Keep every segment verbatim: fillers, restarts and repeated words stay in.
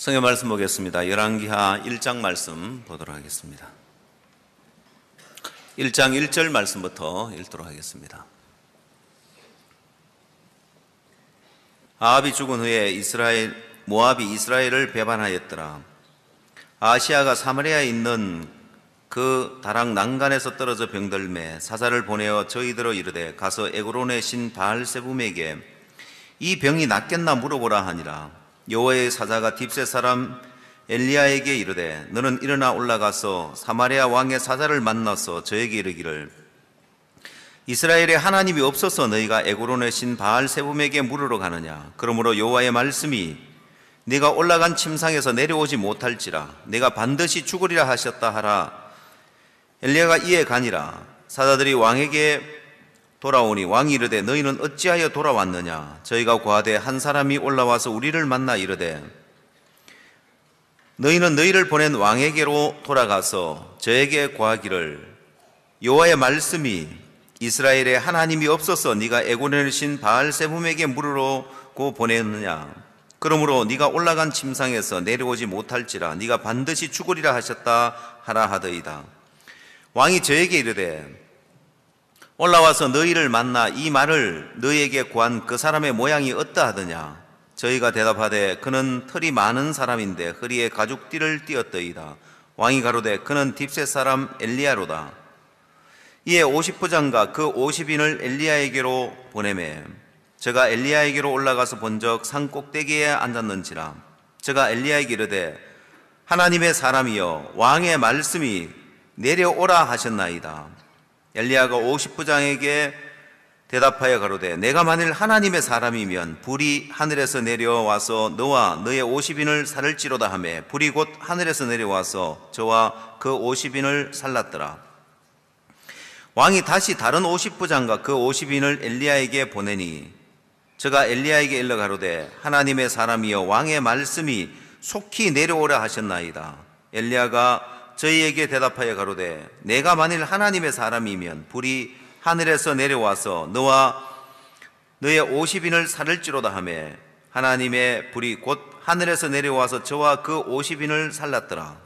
성경 말씀 보겠습니다. 열왕기하 일 장 말씀 보도록 하겠습니다. 일 장 일 절 말씀부터 읽도록 하겠습니다. 아합이 죽은 후에 이스라엘 모압이 이스라엘을 배반하였더라. 아시아가 사마리아에 있는 그 다락 난간에서 떨어져 병들매 사사를 보내어 저희들어 이르되 가서 에그론의 신 바알세붐에게 이 병이 낫겠나 물어보라 하니라. 여호와의 사자가 딥셋 사람 엘리야에게 이르되 너는 일어나 올라가서 사마리아 왕의 사자를 만나서 저에게 이르기를 이스라엘에 하나님이 없어서 너희가 에그론의 신 바알세붐에게 물으러 가느냐. 그러므로 여호와의 말씀이 네가 올라간 침상에서 내려오지 못할지라 내가 반드시 죽으리라 하셨다 하라. 엘리야가 이에 가니라. 사자들이 왕에게 돌아오니 왕이 이르되 너희는 어찌하여 돌아왔느냐. 저희가 고하되 한 사람이 올라와서 우리를 만나 이르되 너희는 너희를 보낸 왕에게로 돌아가서 저에게 고하기를 여호와의 말씀이 이스라엘에 하나님이 없어서 네가 에그론의 신 바알세붐에게 물으러고 보냈느냐. 그러므로 네가 올라간 침상에서 내려오지 못할지라 네가 반드시 죽으리라 하셨다 하라 하더이다. 왕이 저에게 이르되 올라와서 너희를 만나 이 말을 너희에게 고한 그 사람의 모양이 어떠하더냐. 저희가 대답하되 그는 털이 많은 사람인데 허리에 가죽띠를 띠었더이다. 왕이 가로되 그는 딥셋 사람 엘리야로다. 이에 오십 부장과 그 오십 인을 엘리야에게로 보내매 저가 엘리야에게로 올라가서 본적 산 꼭대기에 앉았는지라. 저가 엘리야에게 이르되 하나님의 사람이여 왕의 말씀이 내려오라 하셨나이다. 엘리야가 오십 부장에게 대답하여 가로되 내가 만일 하나님의 사람이면 불이 하늘에서 내려와서 너와 너의 오십 인을 살을지로다 하매 불이 곧 하늘에서 내려와서 저와 그 오십 인을 살랐더라. 왕이 다시 다른 오십 부장과 그 오십 인을 엘리야에게 보내니 저가 엘리야에게 일러 가로되 하나님의 사람이여 왕의 말씀이 속히 내려오라 하셨나이다. 엘리야가 저희에게 대답하여 가로되 내가 만일 하나님의 사람이면 불이 하늘에서 내려와서 너와 너의 오십 인을 살을지로다 하매 하나님의 불이 곧 하늘에서 내려와서 저와 그 오십 인을 살랐더라.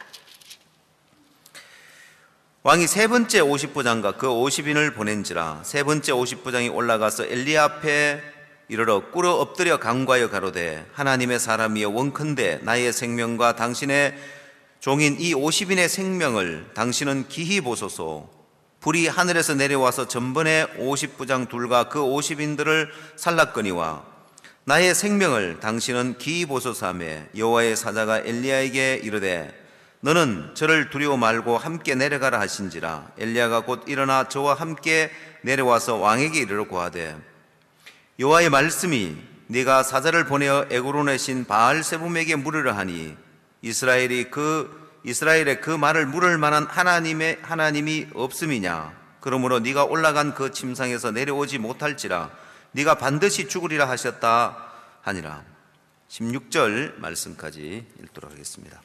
왕이 세 번째 오십 부장과 그 오십 인을 보낸지라. 세 번째 오십 부장이 올라가서 엘리야 앞에 이르러 꿇어 엎드려 간구하여 가로되 하나님의 사람이여 원컨대 나의 생명과 당신의 종인 이 오십 인의 생명을 당신은 기히 보소서. 불이 하늘에서 내려와서 전번에 오십 부장 둘과 그 오십 인들을 살랐거니와 나의 생명을 당신은 기히 보소서 하매 여호와의 사자가 엘리야에게 이르되 너는 저를 두려워 말고 함께 내려가라 하신지라. 엘리야가 곧 일어나 저와 함께 내려와서 왕에게 이르러 고하되 여호와의 말씀이 네가 사자를 보내어 에그론의 신 바알세붐에게 물으려 하니 이스라엘이 그 이스라엘의 그 말을 물을 만한 하나님의 하나님이 없음이냐. 그러므로 네가 올라간 그 침상에서 내려오지 못할지라 네가 반드시 죽으리라 하셨다 하니라. 십육 절 말씀까지 읽도록 하겠습니다.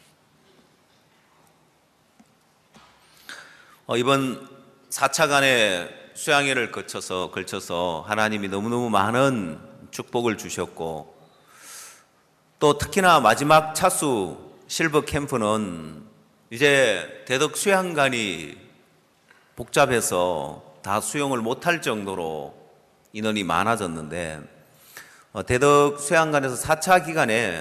어, 이번 사 차간의 수양회를 거쳐서 걸쳐서 하나님이 너무너무 많은 축복을 주셨고 또 특히나 마지막 차수 실버 캠프는 이제 대덕 수양관이 복잡해서 다 수용을 못할 정도로 인원이 많아졌는데 대덕 수양관에서 사 차 기간에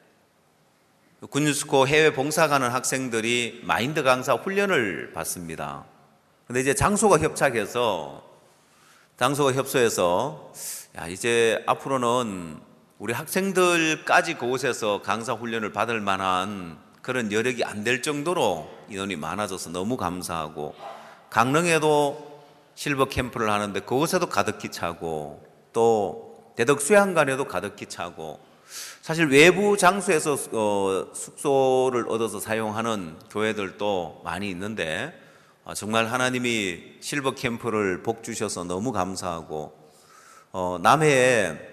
군유스코 해외 봉사 가는 학생들이 마인드 강사 훈련을 받습니다. 근데 이제 장소가 협착해서 장소가 협소해서 야, 이제 앞으로는 우리 학생들까지 그곳에서 강사 훈련을 받을 만한 그런 여력이 안 될 정도로 인원이 많아져서 너무 감사하고 강릉에도 실버 캠프를 하는데 그곳에도 가득히 차고 또 대덕 수양관에도 가득히 차고 사실 외부 장소에서 어, 숙소를 얻어서 사용하는 교회들도 많이 있는데 정말 하나님이 실버 캠프를 복 주셔서 너무 감사하고 어, 남해에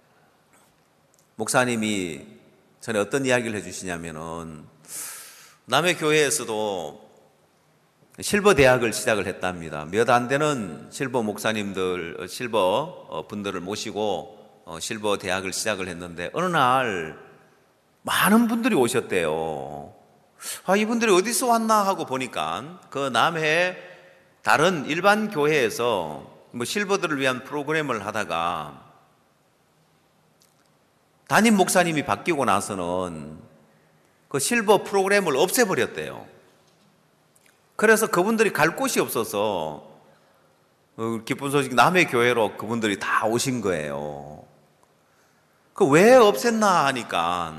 목사님이 전에 어떤 이야기를 해주시냐면은 남해 교회에서도 실버 대학을 시작을 했답니다. 몇 안 되는 실버 목사님들, 실버 분들을 모시고 실버 대학을 시작을 했는데 어느 날 많은 분들이 오셨대요. 아, 이분들이 어디서 왔나 하고 보니까 그 남해 다른 일반 교회에서 뭐 실버들을 위한 프로그램을 하다가 담임 목사님이 바뀌고 나서는 그 실버 프로그램을 없애버렸대요. 그래서 그분들이 갈 곳이 없어서 기쁜 소식 남해 교회로 그분들이 다 오신 거예요. 그 왜 없앴나 하니까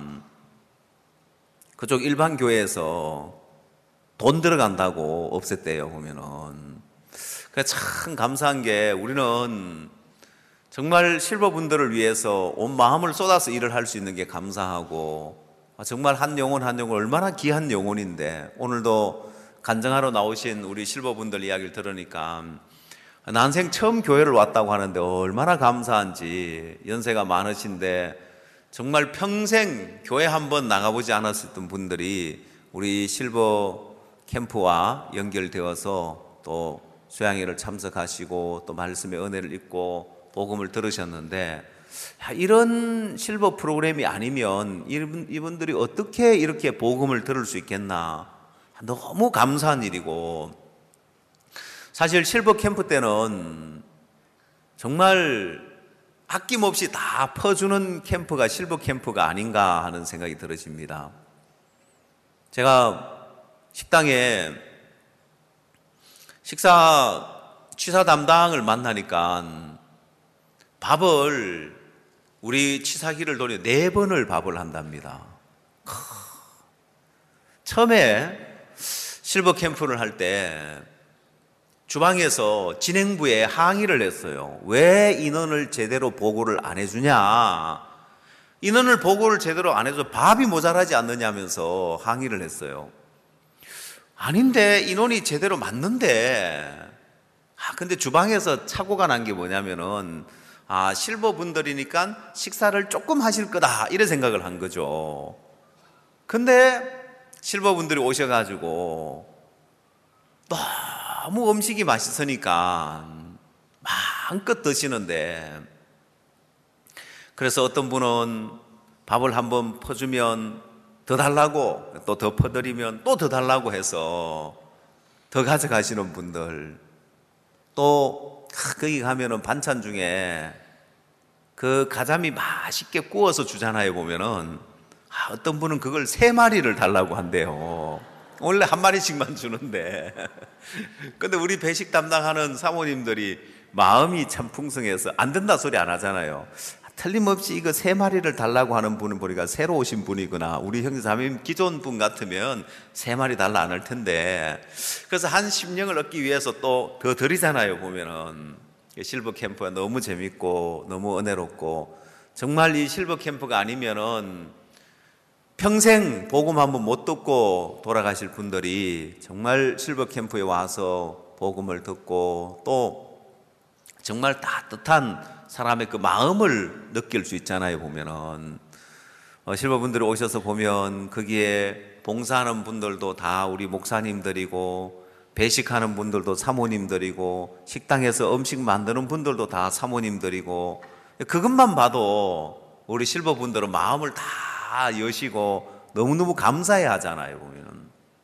그쪽 일반 교회에서 돈 들어간다고 없앴대요, 보면은. 참 감사한 게 우리는 정말 실버분들을 위해서 온 마음을 쏟아서 일을 할 수 있는 게 감사하고, 정말 한 영혼 한 영혼 얼마나 귀한 영혼인데, 오늘도 간증하러 나오신 우리 실버분들 이야기를 들으니까 난생 처음 교회를 왔다고 하는데 얼마나 감사한지. 연세가 많으신데 정말 평생 교회 한번 나가보지 않았었던 분들이 우리 실버 캠프와 연결되어서 또 수양회를 참석하시고 또 말씀의 은혜를 입고 복음을 들으셨는데, 이런 실버 프로그램이 아니면 이분들이 어떻게 이렇게 복음을 들을 수 있겠나. 너무 감사한 일이고, 사실 실버 캠프 때는 정말 아낌없이 다 퍼주는 캠프가 실버 캠프가 아닌가 하는 생각이 들어집니다. 제가 식당에 식사 취사 담당을 만나니까 밥을 우리 취사기를 돌려 네 번을 밥을 한답니다. 처음에 실버 캠프를 할 때 주방에서 진행부에 항의를 했어요. 왜 인원을 제대로 보고를 안 해주냐, 인원을 보고를 제대로 안 해서 밥이 모자라지 않느냐면서 항의를 했어요. 아닌데 인원이 제대로 맞는데. 아, 근데 주방에서 착오가 난 게 뭐냐면은, 아, 실버 분들이니까 식사를 조금 하실 거다 이런 생각을 한 거죠. 근데 실버 분들이 오셔가지고 너무 음식이 맛있으니까 마음껏 드시는데, 그래서 어떤 분은 밥을 한번 퍼주면 더 달라고, 또 더 퍼드리면 또 더 달라고 해서 더 가져가시는 분들, 또 거기 가면은 반찬 중에 그 가자미 맛있게 구워서 주잖아요. 보면은 아, 어떤 분은 그걸 세 마리를 달라고 한대요. 원래 한 마리씩만 주는데. 근데 우리 배식 담당하는 사모님들이 마음이 참 풍성해서 안 된다 소리 안 하잖아요. 틀림없이 이거 세 마리를 달라고 하는 분은 보니까 새로 오신 분이구나. 우리 형제자매님 기존 분 같으면 세 마리 달라 안 할 텐데. 그래서 한 심령을 얻기 위해서 또 더 드리잖아요. 보면은 실버 캠프가 너무 재밌고 너무 은혜롭고, 정말 이 실버 캠프가 아니면은 평생 복음 한번 못 듣고 돌아가실 분들이 정말 실버 캠프에 와서 복음을 듣고 또 정말 따뜻한 사람의 그 마음을 느낄 수 있잖아요. 보면은 어, 실버 분들이 오셔서 보면 거기에 봉사하는 분들도 다 우리 목사님들이고, 배식하는 분들도 사모님들이고, 식당에서 음식 만드는 분들도 다 사모님들이고, 그것만 봐도 우리 실버 분들은 마음을 다 여시고 너무너무 감사해 하잖아요. 보면.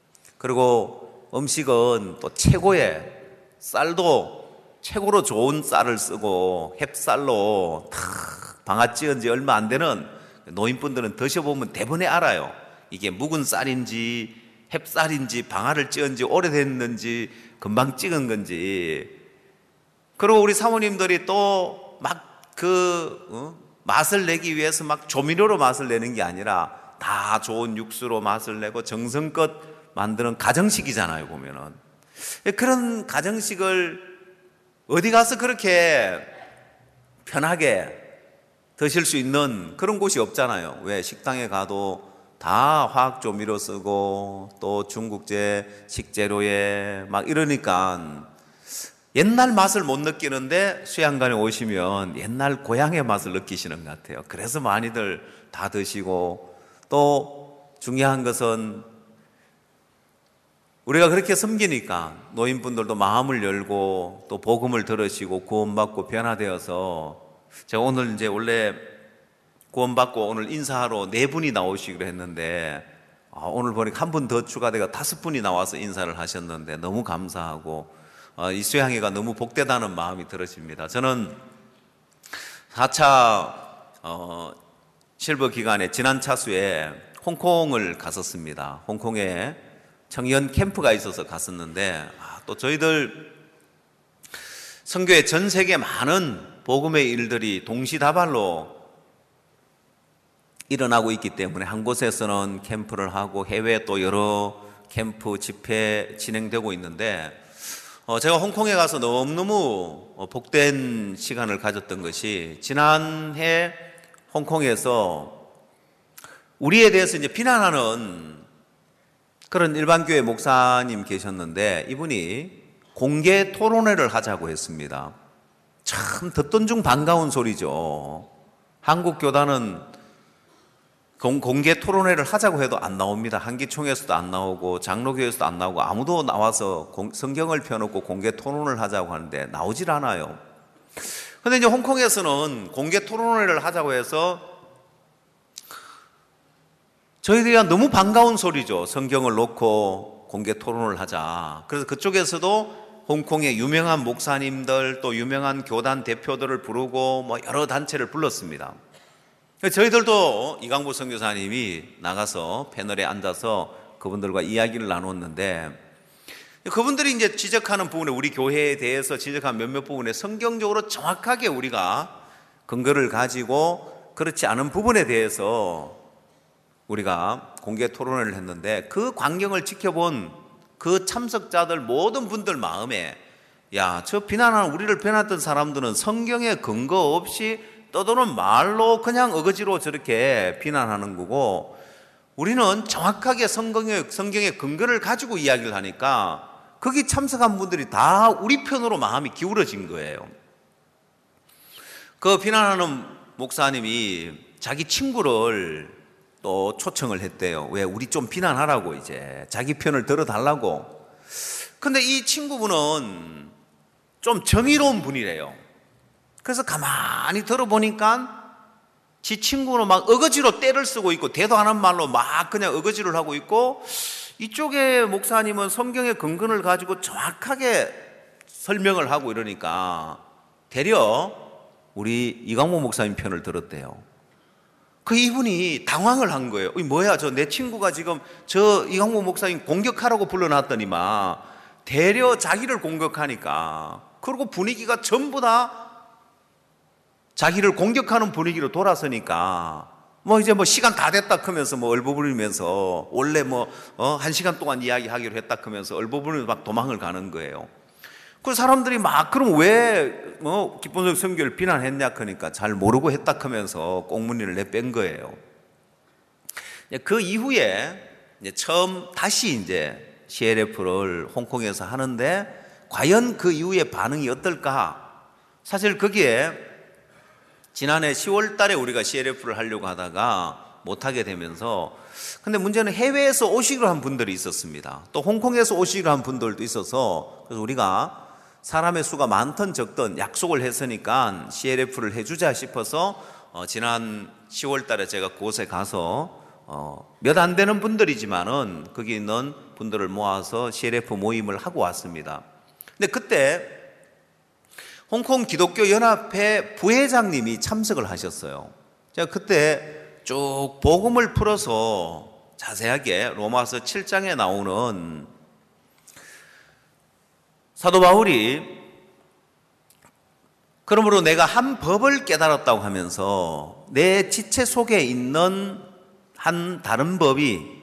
그리고 음식은 또 최고의 쌀도 최고로 좋은 쌀을 쓰고 햅쌀로 탁 방아 찧은 지 얼마 안 되는 노인분들은 드셔보면 대번에 알아요. 이게 묵은 쌀인지 햅쌀인지 방아를 찧은 지 오래됐는지 금방 찍은 건지. 그리고 우리 사모님들이 또 막 그 어? 맛을 내기 위해서 막 조미료로 맛을 내는 게 아니라 다 좋은 육수로 맛을 내고 정성껏 만드는 가정식이잖아요. 보면은 그런 가정식을 어디 가서 그렇게 편하게 드실 수 있는 그런 곳이 없잖아요. 왜 식당에 가도 다 화학 조미료 쓰고 또 중국제 식재료에 막 이러니까 옛날 맛을 못 느끼는데 수양관에 오시면 옛날 고향의 맛을 느끼시는 것 같아요. 그래서 많이들 다 드시고, 또 중요한 것은 우리가 그렇게 섬기니까 노인분들도 마음을 열고 또 복음을 들으시고 구원받고 변화되어서, 제가 오늘 이제 원래 구원받고 오늘 인사하러 네 분이 나오시기로 했는데 아, 오늘 보니까 한 분 더 추가되어 다섯 분이 나와서 인사를 하셨는데 너무 감사하고 어, 이 수양회가 너무 복되다는 마음이 들어집니다. 저는 사 차 어, 실버 기간에 지난 차수에 홍콩을 갔었습니다. 홍콩에 청년 캠프가 있어서 갔었는데 아, 또 저희들 선교의 전 세계 많은 복음의 일들이 동시다발로 일어나고 있기 때문에 한 곳에서는 캠프를 하고 해외에 또 여러 캠프 집회 진행되고 있는데 어, 제가 홍콩에 가서 너무너무 복된 시간을 가졌던 것이 지난해 홍콩에서 우리에 대해서 이제 비난하는 그런 일반교회 목사님 계셨는데 이분이 공개 토론회를 하자고 했습니다. 참 듣던 중 반가운 소리죠. 한국 교단은 공개 토론회를 하자고 해도 안 나옵니다. 한기총에서도 안 나오고 장로교에서도 안 나오고 아무도 나와서 성경을 펴놓고 공개 토론을 하자고 하는데 나오질 않아요. 그런데 이제 홍콩에서는 공개 토론회를 하자고 해서 저희들이 너무 반가운 소리죠. 성경을 놓고 공개 토론을 하자. 그래서 그쪽에서도 홍콩의 유명한 목사님들 또 유명한 교단 대표들을 부르고 뭐 여러 단체를 불렀습니다. 저희들도 이강보 선교사님이 나가서 패널에 앉아서 그분들과 이야기를 나눴는데 그분들이 이제 지적하는 부분에 우리 교회에 대해서 지적한 몇몇 부분에 성경적으로 정확하게 우리가 근거를 가지고 그렇지 않은 부분에 대해서 우리가 공개 토론을 했는데 그 광경을 지켜본 그 참석자들 모든 분들 마음에 야, 저 비난하는 우리를 비난했던 사람들은 성경에 근거 없이 떠도는 말로 그냥 어거지로 저렇게 비난하는 거고 우리는 정확하게 성경의, 성경의 근거를 가지고 이야기를 하니까 거기 참석한 분들이 다 우리 편으로 마음이 기울어진 거예요. 그 비난하는 목사님이 자기 친구를 또 초청을 했대요. 왜? 우리 좀 비난하라고 이제 자기 편을 들어달라고. 근데 이 친구분은 좀 정의로운 분이래요. 그래서 가만히 들어보니까 지 친구는 막 어거지로 때를 쓰고 있고 대도 안 한 말로 막 그냥 어거지를 하고 있고 이쪽에 목사님은 성경의 근거를 가지고 정확하게 설명을 하고 이러니까 되려 우리 이강모 목사님 편을 들었대요. 그 이분이 당황을 한 거예요. 뭐야 저 내 친구가 지금 저 이강모 목사님 공격하라고 불러놨더니만 되려 자기를 공격하니까 그리고 분위기가 전부 다 자기를 공격하는 분위기로 돌아서니까 뭐 이제 뭐 시간 다 됐다 하면서 뭐 얼버무리면서 원래 뭐 어 한 시간 동안 이야기하기로 했다 하면서 얼버무리면서 막 도망을 가는 거예요. 그 사람들이 막 그럼 왜뭐 기본적 선교를 비난했냐 하니까 잘 모르고 했다 하면서 꽁무니를 내뺀 거예요. 그 이후에 이제 처음 다시 이제 씨엘에프를 홍콩에서 하는데 과연 그 이후에 반응이 어떨까? 사실 거기에 지난해 시월 달에 우리가 씨엘에프를 하려고 하다가 못하게 되면서 근데 문제는 해외에서 오시기로 한 분들이 있었습니다. 또 홍콩에서 오시기로 한 분들도 있어서 그래서 우리가 사람의 수가 많든 적든 약속을 했으니까 씨엘에프를 해주자 싶어서 어, 지난 시월 달에 제가 그곳에 가서 어, 몇 안 되는 분들이지만은 거기 있는 분들을 모아서 씨엘에프 모임을 하고 왔습니다. 근데 그때 홍콩 기독교 연합회 부회장님이 참석을 하셨어요. 제가 그때 쭉 복음을 풀어서 자세하게 로마서 칠 장에 나오는 사도 바울이 그러므로 내가 한 법을 깨달았다고 하면서 내 지체 속에 있는 한 다른 법이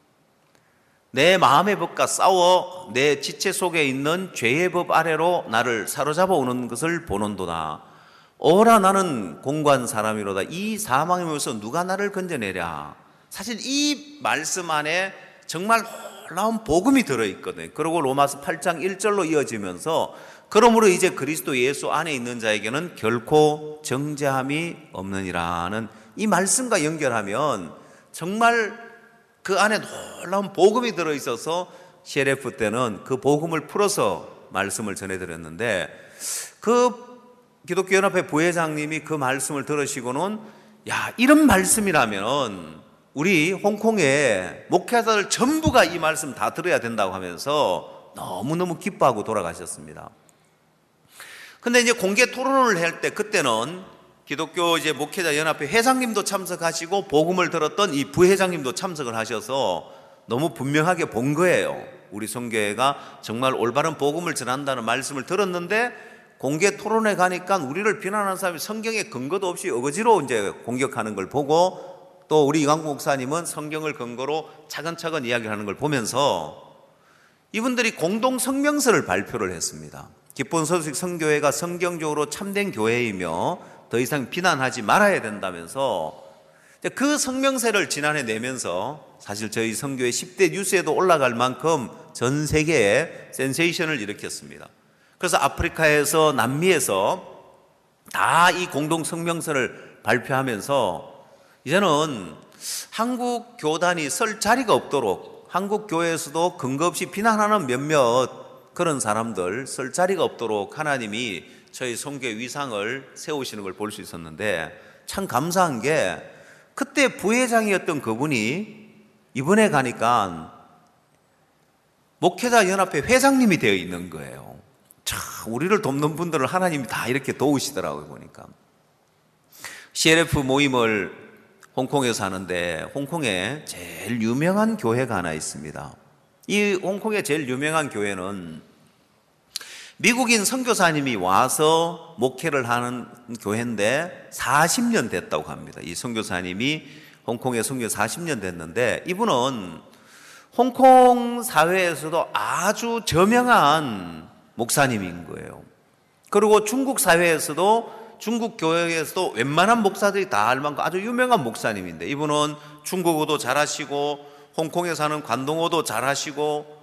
내 마음의 법과 싸워 내 지체 속에 있는 죄의 법 아래로 나를 사로잡아 오는 것을 보는도다. 오라 나는 공고한 사람이로다. 이 사망의 몸에서 누가 나를 건져내랴. 사실 이 말씀 안에 정말 놀라운 복음이 들어있거든요. 그리고 로마서 팔 장 일 절로 이어지면서 그러므로 이제 그리스도 예수 안에 있는 자에게는 결코 정죄함이 없느니라는 이 말씀과 연결하면 정말 그 안에 놀라운 복음이 들어있어서 씨엘에프 때는 그 복음을 풀어서 말씀을 전해드렸는데 그 기독교연합회 부회장님이 그 말씀을 들으시고는 야, 이런 말씀이라면 우리 홍콩의 목회자들 전부가 이 말씀 다 들어야 된다고 하면서 너무너무 기뻐하고 돌아가셨습니다. 근데 이제 공개 토론을 할 때 그때는 기독교 이제 목회자 연합회 회장님도 참석하시고 복음을 들었던 이 부회장님도 참석을 하셔서 너무 분명하게 본 거예요. 우리 선교회가 정말 올바른 복음을 전한다는 말씀을 들었는데 공개 토론에 가니까 우리를 비난하는 사람이 성경에 근거도 없이 어거지로 이제 공격하는 걸 보고 또 우리 이광국 목사님은 성경을 근거로 차근차근 이야기하는 걸 보면서 이분들이 공동 성명서를 발표를 했습니다. 기쁜 소식 선교회가 성경적으로 참된 교회이며 더 이상 비난하지 말아야 된다면서 그 성명서를 지난해 내면서 사실 저희 선교회 십 대 뉴스에도 올라갈 만큼 전 세계에 센세이션을 일으켰습니다. 그래서 아프리카에서 남미에서 다 이 공동 성명서를 발표하면서 이제는 한국 교단이 설 자리가 없도록 한국 교회에서도 근거 없이 비난하는 몇몇 그런 사람들 설 자리가 없도록 하나님이 저희 선교의 위상을 세우시는 걸 볼 수 있었는데 참 감사한 게 그때 부회장이었던 그분이 이번에 가니까 목회자 연합회 회장님이 되어 있는 거예요. 참 우리를 돕는 분들을 하나님이 다 이렇게 도우시더라고요. 보니까 씨엘에프 모임을 홍콩에서 하는데 홍콩에 제일 유명한 교회가 하나 있습니다. 이 홍콩의 제일 유명한 교회는 미국인 선교사님이 와서 목회를 하는 교회인데 사십 년 됐다고 합니다. 이 선교사님이 홍콩에 선교 사십 년 됐는데 이분은 홍콩 사회에서도 아주 저명한 목사님인 거예요. 그리고 중국 사회에서도 중국 교회에서도 웬만한 목사들이 다 알 만큼 아주 유명한 목사님인데 이분은 중국어도 잘하시고 홍콩에 사는 관동어도 잘하시고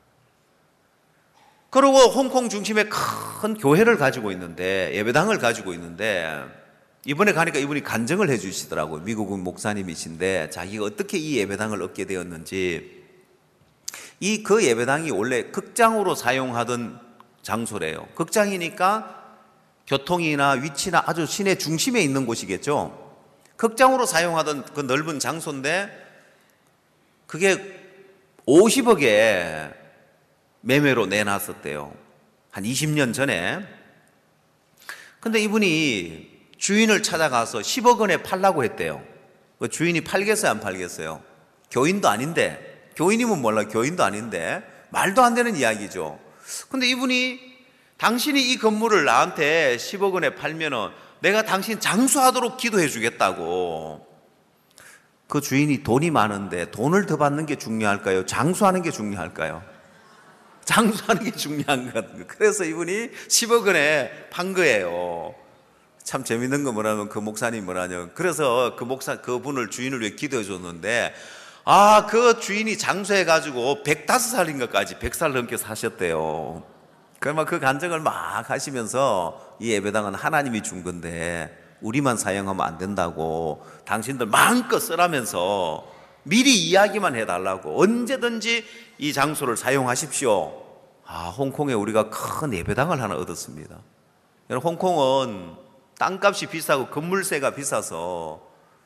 그리고 홍콩 중심의 큰 교회를 가지고 있는데 예배당을 가지고 있는데 이번에 가니까 이분이 간증을 해 주시더라고요. 미국은 목사님이신데 자기가 어떻게 이 예배당을 얻게 되었는지 이 그 예배당이 원래 극장으로 사용하던 장소래요. 극장이니까 교통이나 위치나 아주 시내 중심에 있는 곳이겠죠. 극장으로 사용하던 그 넓은 장소인데 그게 오십억에 매매로 내놨었대요. 한 이십 년 전에. 근데 이분이 주인을 찾아가서 십억 원에 팔라고 했대요. 그 주인이 팔겠어요, 안 팔겠어요? 교인도 아닌데, 교인이면 몰라, 교인도 아닌데 말도 안 되는 이야기죠. 근데 이분이 당신이 이 건물을 나한테 십억 원에 팔면은 내가 당신 장수하도록 기도해 주겠다고. 그 주인이 돈이 많은데 돈을 더 받는 게 중요할까요? 장수하는 게 중요할까요? 장수하는 게 중요한 것 같아요. 그래서 이분이 십억 원에 판 거예요. 참 재밌는 거 뭐냐면 그 목사님 뭐라냐. 그래서 그 목사, 그 분을 주인을 위해 기도해 줬는데 아, 그 주인이 장수해가지고 백오 살인가까지 백 살 넘게 사셨대요. 그러면 그 간증을 막 하시면서 이 예배당은 하나님이 준 건데 우리만 사용하면 안 된다고 당신들 마음껏 쓰라면서 미리 이야기만 해달라고 언제든지 이 장소를 사용하십시오. 아, 홍콩에 우리가 큰 예배당을 하나 얻었습니다. 여러분, 홍콩은 땅값이 비싸고 건물세가 비싸서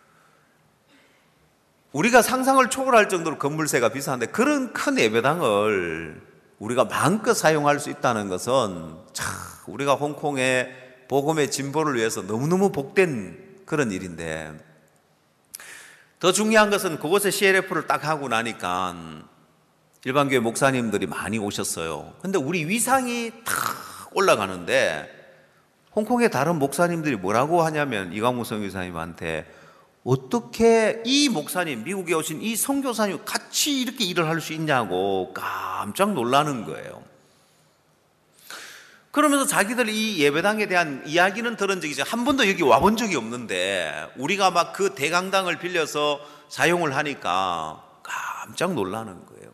우리가 상상을 초월할 정도로 건물세가 비싼데 그런 큰 예배당을 우리가 마음껏 사용할 수 있다는 것은 참 우리가 홍콩의 복음의 진보를 위해서 너무너무 복된 그런 일인데 더 중요한 것은 그곳에 씨엘에프를 딱 하고 나니까 일반교회 목사님들이 많이 오셨어요. 근데 우리 위상이 탁 올라가는데 홍콩의 다른 목사님들이 뭐라고 하냐면 이광무 선교사님한테 어떻게 이 목사님, 미국에 오신 이 선교사님 같이 이렇게 일을 할 수 있냐고 깜짝 놀라는 거예요. 그러면서 자기들 이 예배당에 대한 이야기는 들은 적이 한 번도 여기 와본 적이 없는데 우리가 막 그 대강당을 빌려서 사용을 하니까 깜짝 놀라는 거예요.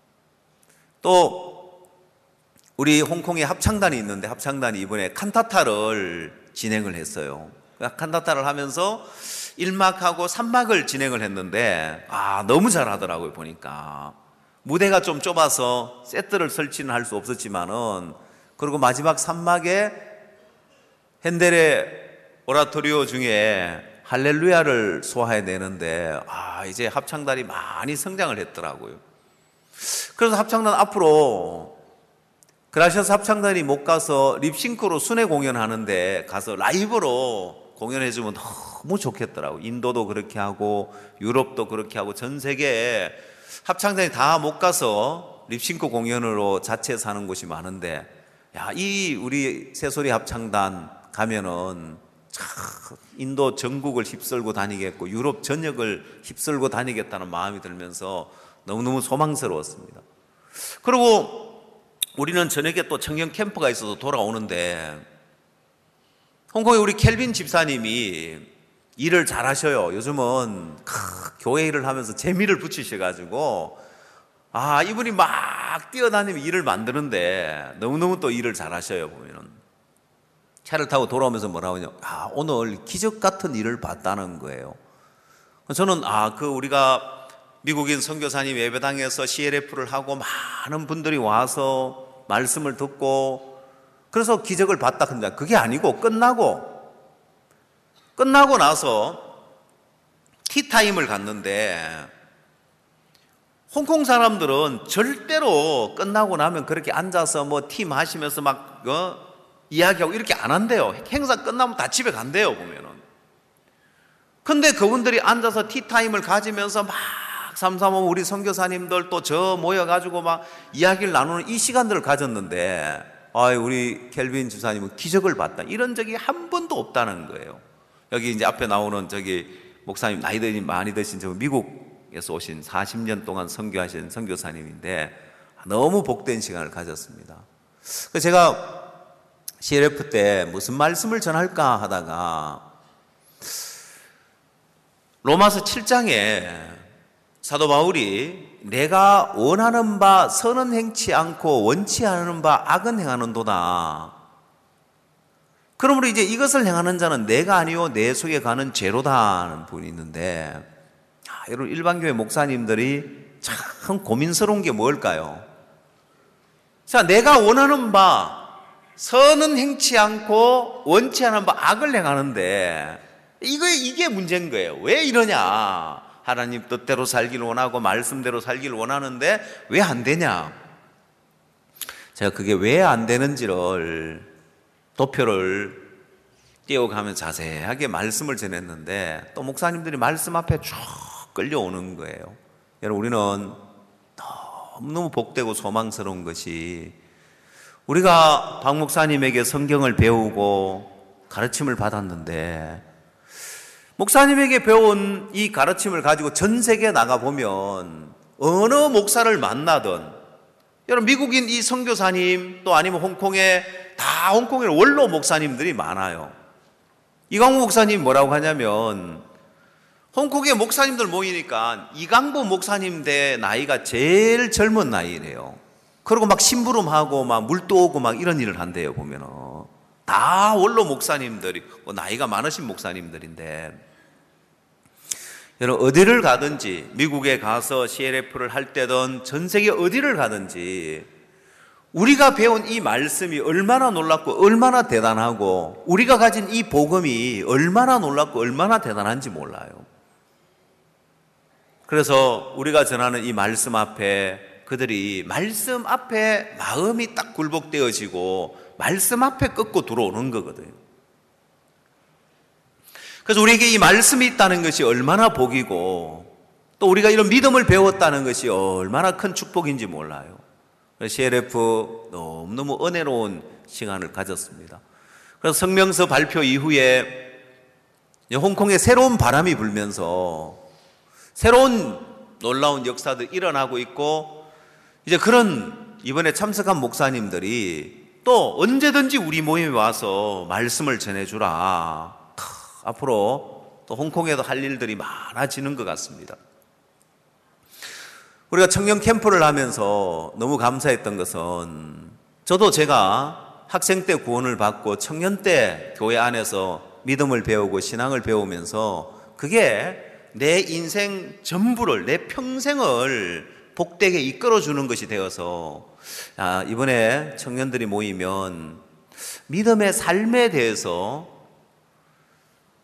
또 우리 홍콩에 합창단이 있는데 합창단이 이번에 칸타타를 진행을 했어요. 칸타타를 하면서 일 막하고 삼 막을 진행을 했는데 아 너무 잘하더라고요. 보니까 무대가 좀 좁아서 세트를 설치는 할 수 없었지만은 그리고 마지막 삼 막에 핸델의 오라토리오 중에 할렐루야를 쏘아내는데 아 이제 합창단이 많이 성장을 했더라고요. 그래서 합창단 앞으로 그라시아스 합창단이 못 가서 립싱크로 순회 공연하는데 가서 라이브로 공연해주면 너무 좋겠더라고요. 인도도 그렇게 하고 유럽도 그렇게 하고 전 세계에 합창단이 다 못 가서 립싱크 공연으로 자체에서 하는 곳이 많은데 야, 이 우리 새소리 합창단 가면은 참 인도 전국을 휩쓸고 다니겠고 유럽 전역을 휩쓸고 다니겠다는 마음이 들면서 너무너무 소망스러웠습니다. 그리고 우리는 저녁에 또 청년 캠프가 있어서 돌아오는데 홍콩에 우리 켈빈 집사님이 일을 잘하셔요. 요즘은 크, 교회 일을 하면서 재미를 붙이셔가지고 아 이분이 막 뛰어다니며 일을 만드는데 너무너무 또 일을 잘하셔요. 보면은 차를 타고 돌아오면서 뭐라고 하냐, 아 오늘 기적 같은 일을 봤다는 거예요. 저는 아 그 우리가 미국인 선교사님 예배당에서 씨엘에프를 하고 많은 분들이 와서 말씀을 듣고 그래서 기적을 봤다 근데 그게 아니고 끝나고 끝나고 나서 티타임을 갔는데 홍콩 사람들은 절대로 끝나고 나면 그렇게 앉아서 뭐 티 마시면서 막 어, 이야기하고 이렇게 안 한대요. 행사 끝나면 다 집에 간대요 보면은. 근데 그분들이 앉아서 티타임을 가지면서 막 삼삼오오 우리 선교사님들 또 저 모여가지고 막 이야기를 나누는 이 시간들을 가졌는데 아 우리 켈빈 주사님은 기적을 봤다 이런 적이 한 번도 없다는 거예요. 여기 이제 앞에 나오는 저기 목사님 나이들이 많이 드신 저 미국에서 오신 사십 년 동안 선교하신 선교사님인데 너무 복된 시간을 가졌습니다. 그래서 제가 씨엘에프 때 무슨 말씀을 전할까 하다가 로마서 칠 장에 사도 바울이 내가 원하는 바 선은 행치 않고 원치 않은 바 악은 행하는도다. 그러므로 이제 이것을 행하는 자는 내가 아니요 내 속에 가는 죄로다 하는 분이 있는데 아, 여러분 일반교회 목사님들이 참 고민스러운 게 뭘까요? 자, 내가 원하는 바 선은 행치 않고 원치 않은 바 악을 행하는데 이거 이게 문제인 거예요. 왜 이러냐? 하나님 뜻대로 살기를 원하고 말씀대로 살기를 원하는데 왜 안 되냐? 제가 그게 왜 안 되는지를 도표를 띄워가면서 자세하게 말씀을 전했는데 또 목사님들이 말씀 앞에 쭉 끌려오는 거예요. 여러분 우리는 너무너무 복되고 소망스러운 것이 우리가 박 목사님에게 성경을 배우고 가르침을 받았는데 목사님에게 배운 이 가르침을 가지고 전 세계에 나가보면 어느 목사를 만나든 여러분 미국인 이 선교사님 또 아니면 홍콩에 다 홍콩에 원로 목사님들이 많아요. 이광부 목사님 뭐라고 하냐면 홍콩에 목사님들 모이니까 이광부 목사님 대 나이가 제일 젊은 나이래요. 그리고 막 심부름하고 막 물도 오고 막 이런 일을 한대요. 보면은 다 원로 목사님들이 나이가 많으신 목사님들인데 여러분 어디를 가든지 미국에 가서 씨엘에프를 할 때든 전 세계 어디를 가든지 우리가 배운 이 말씀이 얼마나 놀랍고 얼마나 대단하고 우리가 가진 이 복음이 얼마나 놀랍고 얼마나 대단한지 몰라요. 그래서 우리가 전하는 이 말씀 앞에 그들이 말씀 앞에 마음이 딱 굴복되어지고 말씀 앞에 꺾고 들어오는 거거든요. 그래서 우리에게 이 말씀이 있다는 것이 얼마나 복이고 또 우리가 이런 믿음을 배웠다는 것이 얼마나 큰 축복인지 몰라요. 씨엘에프 너무너무 은혜로운 시간을 가졌습니다. 그래서 성명서 발표 이후에 홍콩에 새로운 바람이 불면서 새로운 놀라운 역사들이 일어나고 있고 이제 그런 이번에 참석한 목사님들이 또 언제든지 우리 모임에 와서 말씀을 전해주라. 앞으로 또 홍콩에도 할 일들이 많아지는 것 같습니다. 우리가 청년 캠프를 하면서 너무 감사했던 것은 저도 제가 학생 때 구원을 받고 청년 때 교회 안에서 믿음을 배우고 신앙을 배우면서 그게 내 인생 전부를 내 평생을 복되게 이끌어주는 것이 되어서 아, 이번에 청년들이 모이면 믿음의 삶에 대해서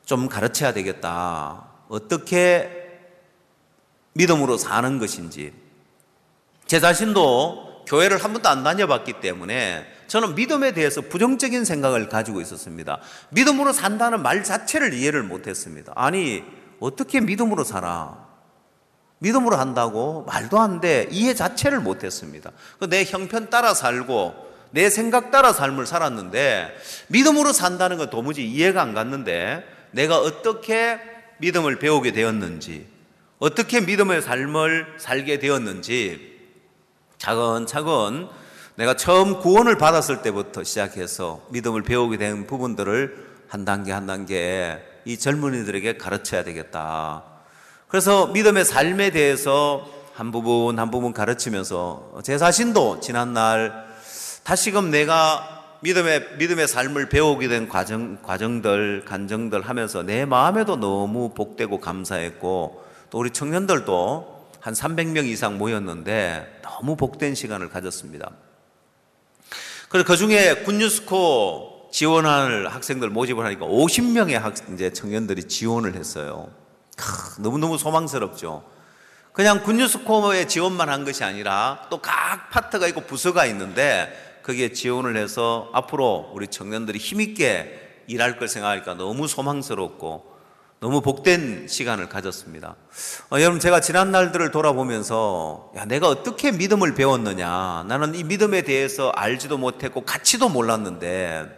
좀 가르쳐야 되겠다. 어떻게 믿음으로 사는 것인지. 제 자신도 교회를 한 번도 안 다녀봤기 때문에 저는 믿음에 대해서 부정적인 생각을 가지고 있었습니다. 믿음으로 산다는 말 자체를 이해를 못했습니다. 아니, 어떻게 믿음으로 살아? 믿음으로 한다고? 말도 안 돼. 이해 자체를 못했습니다. 내 형편 따라 살고 내 생각 따라 삶을 살았는데 믿음으로 산다는 건 도무지 이해가 안 갔는데 내가 어떻게 믿음을 배우게 되었는지, 어떻게 믿음의 삶을 살게 되었는지 차근차근 내가 처음 구원을 받았을 때부터 시작해서 믿음을 배우게 된 부분들을 한 단계 한 단계 이 젊은이들에게 가르쳐야 되겠다. 그래서 믿음의 삶에 대해서 한 부분 한 부분 가르치면서 제 자신도 지난날 다시금 내가 믿음의, 믿음의 삶을 배우게 된 과정, 과정들, 간정들 하면서 내 마음에도 너무 복되고 감사했고 또 우리 청년들도 한 삼백 명 이상 모였는데 너무 복된 시간을 가졌습니다. 그래서 그 중에 굿뉴스코 지원할 학생들 모집을 하니까 오십 명의 학, 이제 청년들이 지원을 했어요. 크, 너무너무 소망스럽죠. 그냥 굿뉴스코에 지원만 한 것이 아니라 또 각 파트가 있고 부서가 있는데 거기에 지원을 해서 앞으로 우리 청년들이 힘있게 일할 걸 생각하니까 너무 소망스럽고 너무 복된 시간을 가졌습니다. 어, 여러분, 제가 지난 날들을 돌아보면서 야, 내가 어떻게 믿음을 배웠느냐, 나는 이 믿음에 대해서 알지도 못했고 가치도 몰랐는데,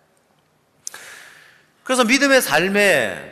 그래서 믿음의 삶에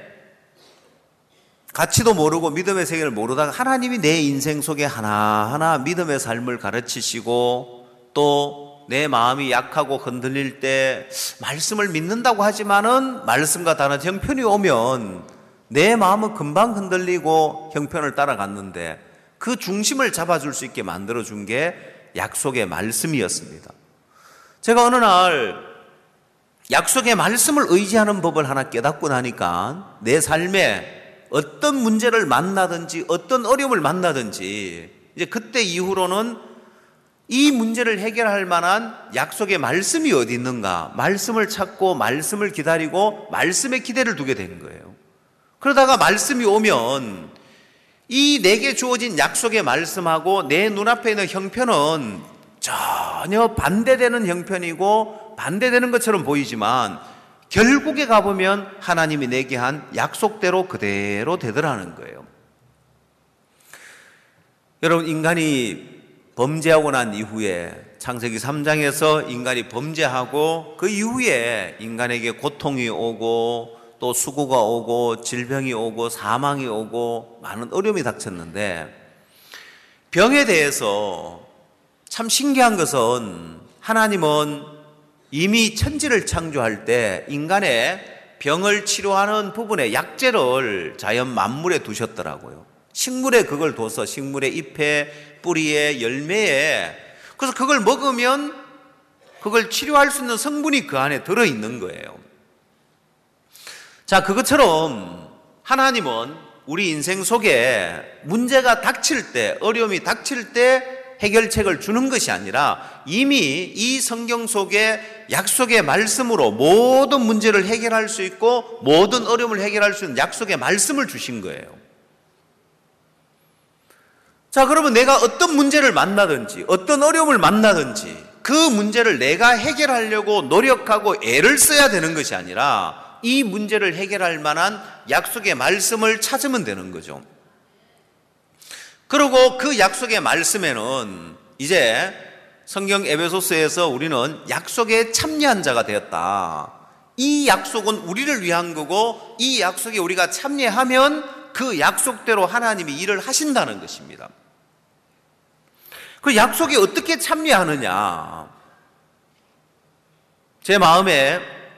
가치도 모르고 믿음의 세계를 모르다가 하나님이 내 인생 속에 하나하나 믿음의 삶을 가르치시고 또 내 마음이 약하고 흔들릴 때 말씀을 믿는다고 하지만은 말씀과 다른 형편이 오면 내 마음은 금방 흔들리고 형편을 따라갔는데 그 중심을 잡아줄 수 있게 만들어준 게 약속의 말씀이었습니다. 제가 어느 날 약속의 말씀을 의지하는 법을 하나 깨닫고 나니까 내 삶에 어떤 문제를 만나든지 어떤 어려움을 만나든지 이제 그때 이후로는 이 문제를 해결할 만한 약속의 말씀이 어디 있는가, 말씀을 찾고 말씀을 기다리고 말씀에 기대를 두게 된 거예요. 그러다가 말씀이 오면 이 내게 주어진 약속의 말씀하고 내 눈앞에 있는 형편은 전혀 반대되는 형편이고 반대되는 것처럼 보이지만 결국에 가보면 하나님이 내게 한 약속대로 그대로 되더라는 거예요. 여러분, 인간이 범죄하고 난 이후에 창세기 삼 장에서 인간이 범죄하고 그 이후에 인간에게 고통이 오고 또 수고가 오고 질병이 오고 사망이 오고 많은 어려움이 닥쳤는데, 병에 대해서 참 신기한 것은 하나님은 이미 천지를 창조할 때 인간의 병을 치료하는 부분에 약재를 자연 만물에 두셨더라고요. 식물에 그걸 둬서 식물의 잎에 뿌리에 열매에, 그래서 그걸 먹으면 그걸 치료할 수 있는 성분이 그 안에 들어있는 거예요. 자, 그것처럼 하나님은 우리 인생 속에 문제가 닥칠 때, 어려움이 닥칠 때 해결책을 주는 것이 아니라 이미 이 성경 속에 약속의 말씀으로 모든 문제를 해결할 수 있고 모든 어려움을 해결할 수 있는 약속의 말씀을 주신 거예요. 자, 그러면 내가 어떤 문제를 만나든지 어떤 어려움을 만나든지 그 문제를 내가 해결하려고 노력하고 애를 써야 되는 것이 아니라 이 문제를 해결할 만한 약속의 말씀을 찾으면 되는 거죠. 그리고 그 약속의 말씀에는 이제 성경 에베소서에서 우리는 약속에 참여한 자가 되었다. 이 약속은 우리를 위한 거고 이 약속에 우리가 참여하면 그 약속대로 하나님이 일을 하신다는 것입니다. 그 약속에 어떻게 참여하느냐? 제 마음에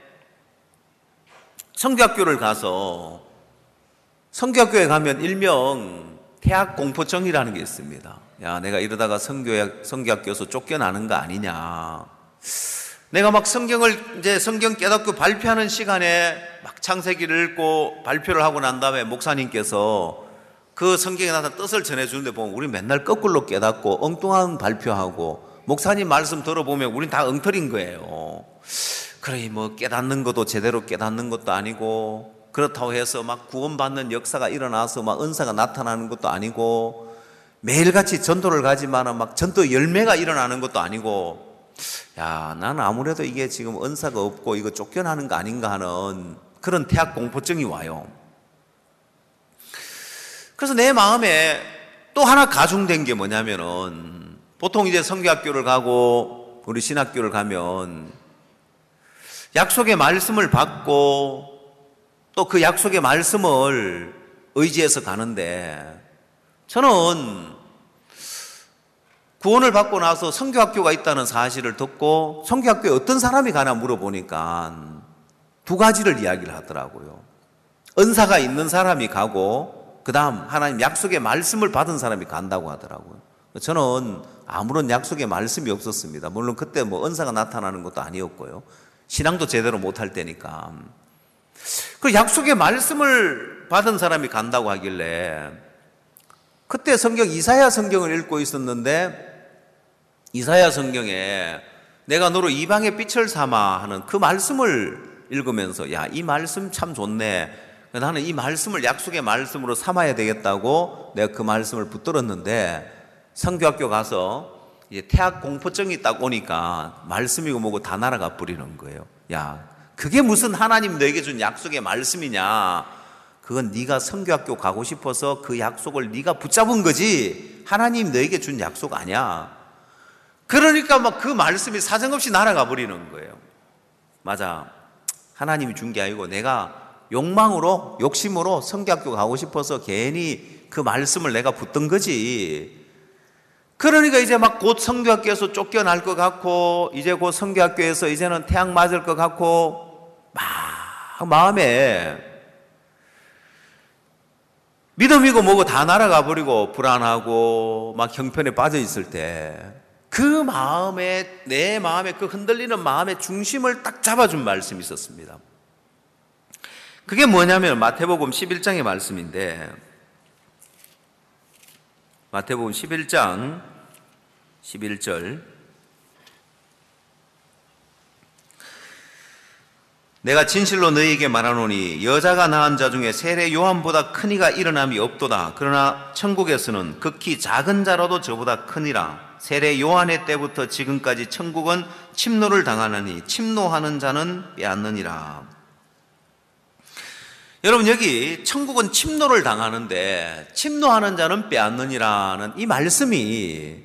성교학교를 가서, 성교학교에 가면 일명 태학공포증이라는 게 있습니다. 야, 내가 이러다가 성교, 성교학교에서 쫓겨나는 거 아니냐. 내가 막 성경을, 이제 성경 깨닫고 발표하는 시간에 막 창세기를 읽고 발표를 하고 난 다음에 목사님께서 그 성경에 나타난 뜻을 전해주는데 보면 우리 맨날 거꾸로 깨닫고 엉뚱한 발표하고 목사님 말씀 들어보면 우린 다 엉터리인 거예요. 그래, 뭐 깨닫는 것도 제대로 깨닫는 것도 아니고 그렇다고 해서 막 구원받는 역사가 일어나서 막 은사가 나타나는 것도 아니고, 매일같이 전도를 가지만 막 전도 열매가 일어나는 것도 아니고, 야, 나는 아무래도 이게 지금 은사가 없고 이거 쫓겨나는 거 아닌가 하는 그런 태학 공포증이 와요. 그래서 내 마음에 또 하나 가중된 게 뭐냐면은, 보통 이제 성교학교를 가고 우리 신학교를 가면 약속의 말씀을 받고 또 그 약속의 말씀을 의지해서 가는데, 저는 구원을 받고 나서 성교학교가 있다는 사실을 듣고 성교학교에 어떤 사람이 가나 물어보니까 두 가지를 이야기를 하더라고요. 은사가 있는 사람이 가고 그 다음 하나님 약속의 말씀을 받은 사람이 간다고 하더라고요. 저는 아무런 약속의 말씀이 없었습니다. 물론 그때 뭐 은사가 나타나는 것도 아니었고요. 신앙도 제대로 못할 때니까. 그 약속의 말씀을 받은 사람이 간다고 하길래, 그때 성경 이사야 성경을 읽고 있었는데, 이사야 성경에 내가 너로 이방의 빛을 삼아 하는 그 말씀을 읽으면서, 야, 이 말씀 참 좋네. 나는 이 말씀을 약속의 말씀으로 삼아야 되겠다고 내가 그 말씀을 붙들었는데, 성교학교 가서 이제 태학 공포증이 딱 오니까 말씀이고 뭐고 다 날아가 버리는 거예요. 야, 그게 무슨 하나님 너에게 준 약속의 말씀이냐? 그건 네가 성교학교 가고 싶어서 그 약속을 네가 붙잡은 거지, 하나님 너에게 준 약속 아니야. 그러니까 막 그 말씀이 사정없이 날아가 버리는 거예요. 맞아, 하나님이 준 게 아니고 내가 욕망으로, 욕심으로 성교학교 가고 싶어서 괜히 그 말씀을 내가 붙든 거지. 그러니까 이제 막 곧 성교학교에서 쫓겨날 것 같고, 이제 곧 성교학교에서 이제는 태양 맞을 것 같고, 막 마음에 믿음이고 뭐고 다 날아가 버리고 불안하고 막 형편에 빠져 있을 때, 그 마음에, 내 마음에, 그 흔들리는 마음의 중심을 딱 잡아준 말씀이 있었습니다. 그게 뭐냐면 마태복음 십일 장의 말씀인데, 마태복음 십일 장 십일 절, 내가 진실로 너희에게 말하노니 여자가 낳은 자 중에 세례 요한보다 큰 이가 일어남이 없도다. 그러나 천국에서는 극히 작은 자라도 저보다 크니라. 세례 요한의 때부터 지금까지 천국은 침노를 당하느니 침노하는 자는 빼앗느니라. 여러분, 여기 천국은 침노를 당하는데 침노하는 자는 빼앗느니라는 이 말씀이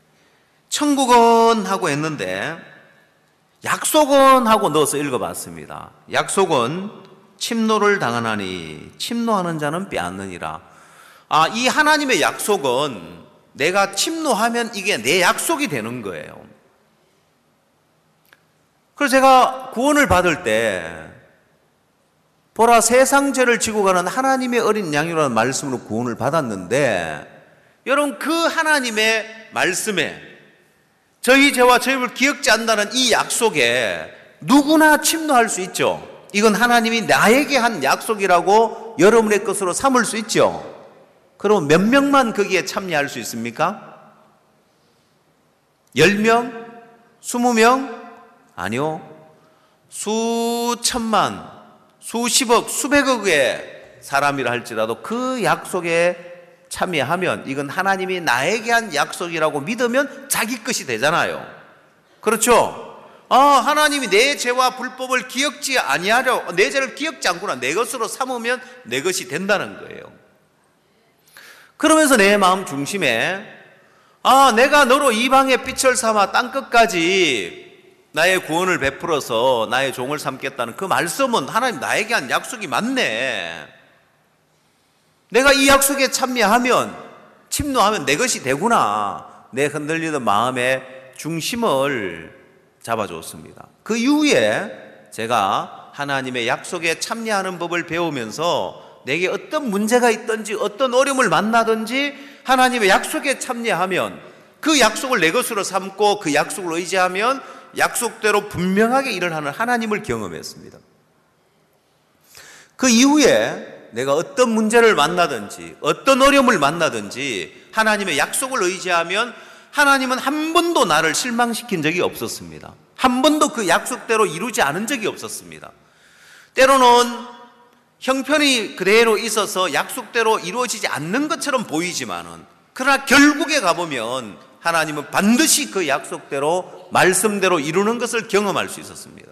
천국은 하고 했는데 약속은 하고 넣어서 읽어봤습니다. 약속은 침노를 당하나니 침노하는 자는 빼앗느니라. 아, 이 하나님의 약속은 내가 침노하면 이게 내 약속이 되는 거예요. 그래서 제가 구원을 받을 때 보라, 세상 죄를 지고 가는 하나님의 어린 양이라는 말씀으로 구원을 받았는데, 여러분, 그 하나님의 말씀에 저희 죄와 저희를 기억지 않는다는 이 약속에 누구나 침노할 수 있죠. 이건 하나님이 나에게 한 약속이라고 여러분의 것으로 삼을 수 있죠. 그럼 몇 명만 거기에 참여할 수 있습니까? 열 명? 스무 명? 아니요. 수천만, 수십억, 수백억의 사람이라 할지라도 그 약속에 참여하면 이건 하나님이 나에게 한 약속이라고 믿으면 자기 것이 되잖아요. 그렇죠? 아, 하나님이 내 죄와 불법을 기억지 아니하려, 내 죄를 기억지 않구나, 내 것으로 삼으면 내 것이 된다는 거예요. 그러면서 내 마음 중심에, 아, 내가 너로 이방의 빛을 삼아 땅끝까지 나의 구원을 베풀어서 나의 종을 삼겠다는 그 말씀은 하나님 나에게 한 약속이 맞네. 내가 이 약속에 참여하면, 침노하면 내 것이 되구나. 내 흔들리던 마음의 중심을 잡아줬습니다. 그 이후에 제가 하나님의 약속에 참여하는 법을 배우면서 내게 어떤 문제가 있든지 어떤 어려움을 만나든지 하나님의 약속에 참여하면, 그 약속을 내 것으로 삼고 그 약속을 의지하면 약속대로 분명하게 일을 하는 하나님을 경험했습니다. 그 이후에 내가 어떤 문제를 만나든지 어떤 어려움을 만나든지 하나님의 약속을 의지하면 하나님은 한 번도 나를 실망시킨 적이 없었습니다. 한 번도 그 약속대로 이루지 않은 적이 없었습니다. 때로는 형편이 그대로 있어서 약속대로 이루어지지 않는 것처럼 보이지만은, 그러나 결국에 가보면 하나님은 반드시 그 약속대로 말씀대로 이루는 것을 경험할 수 있었습니다.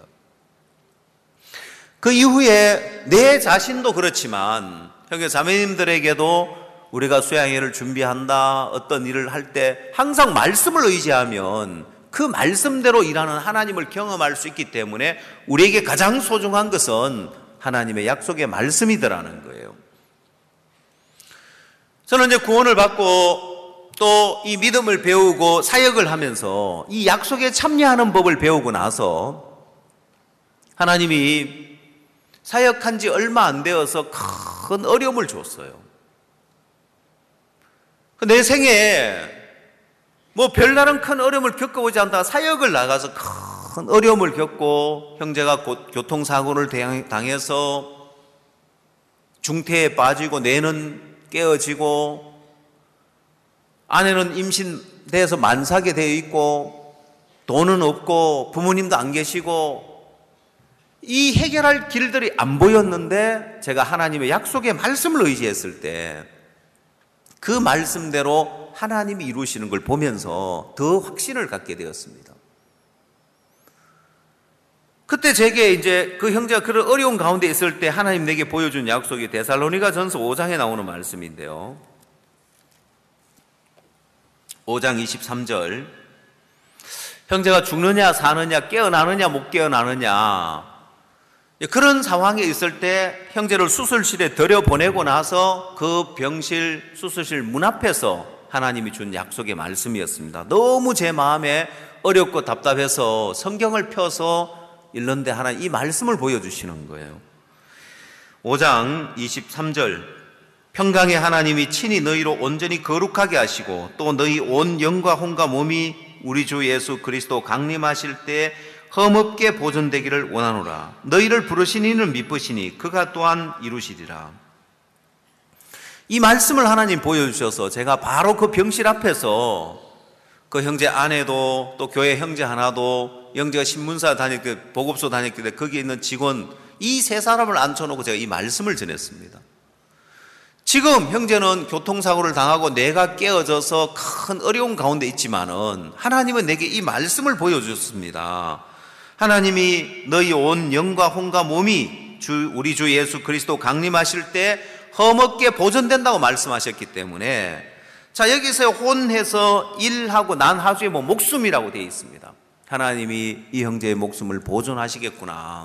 그 이후에 내 자신도 그렇지만 형제 자매님들에게도 우리가 수양회를 준비한다, 어떤 일을 할 때 항상 말씀을 의지하면 그 말씀대로 일하는 하나님을 경험할 수 있기 때문에 우리에게 가장 소중한 것은 하나님의 약속의 말씀이더라는 거예요. 저는 이제 구원을 받고 또 이 믿음을 배우고 사역을 하면서 이 약속에 참여하는 법을 배우고 나서 하나님이 사역한 지 얼마 안 되어서 큰 어려움을 줬어요. 내 생에 뭐 별다른 큰 어려움을 겪어보지 않다가 사역을 나가서 큰 어려움을 겪고, 형제가 교통사고를 당해서 중태에 빠지고 뇌는 깨어지고 아내는 임신돼서 만삭에 되어 있고 돈은 없고 부모님도 안 계시고 이 해결할 길들이 안 보였는데, 제가 하나님의 약속의 말씀을 의지했을 때 그 말씀대로 하나님이 이루시는 걸 보면서 더 확신을 갖게 되었습니다. 그때 제게 이제 그 형제가 그런 어려운 가운데 있을 때 하나님 내게 보여준 약속이 데살로니가전서 오 장에 나오는 말씀인데요. 오 장 이십삼 절, 형제가 죽느냐 사느냐 깨어나느냐 못 깨어나느냐, 그런 상황에 있을 때 형제를 수술실에 들여보내고 나서 그 병실 수술실 문 앞에서 하나님이 준 약속의 말씀이었습니다. 너무 제 마음에 어렵고 답답해서 성경을 펴서 읽는데 하나님 이 말씀을 보여주시는 거예요. 오 장 이십삼 절, 평강의 하나님이 친히 너희로 온전히 거룩하게 하시고 또 너희 온 영과 혼과 몸이 우리 주 예수 그리스도 강림하실 때 흠없게 보존되기를 원하노라. 너희를 부르신 이는 미쁘시니 그가 또한 이루시리라. 이 말씀을 하나님 보여주셔서 제가 바로 그 병실 앞에서 그 형제 아내도 또 교회 형제 하나도, 형제가 신문사 다녔, 보급소 다녔기 때문에 거기에 있는 직원 이 세 사람을 앉혀놓고 제가 이 말씀을 전했습니다. 지금 형제는 교통사고를 당하고 뇌가 깨어져서 큰 어려운 가운데 있지만은 하나님은 내게 이 말씀을 보여주셨습니다. 하나님이 너희 온 영과 혼과 몸이 주, 우리 주 예수 그리스도 강림하실 때 흠없게 보존된다고 말씀하셨기 때문에, 자, 여기서 혼해서 일하고 난하수의 뭐 목숨이라고 되어 있습니다. 하나님이 이 형제의 목숨을 보존하시겠구나.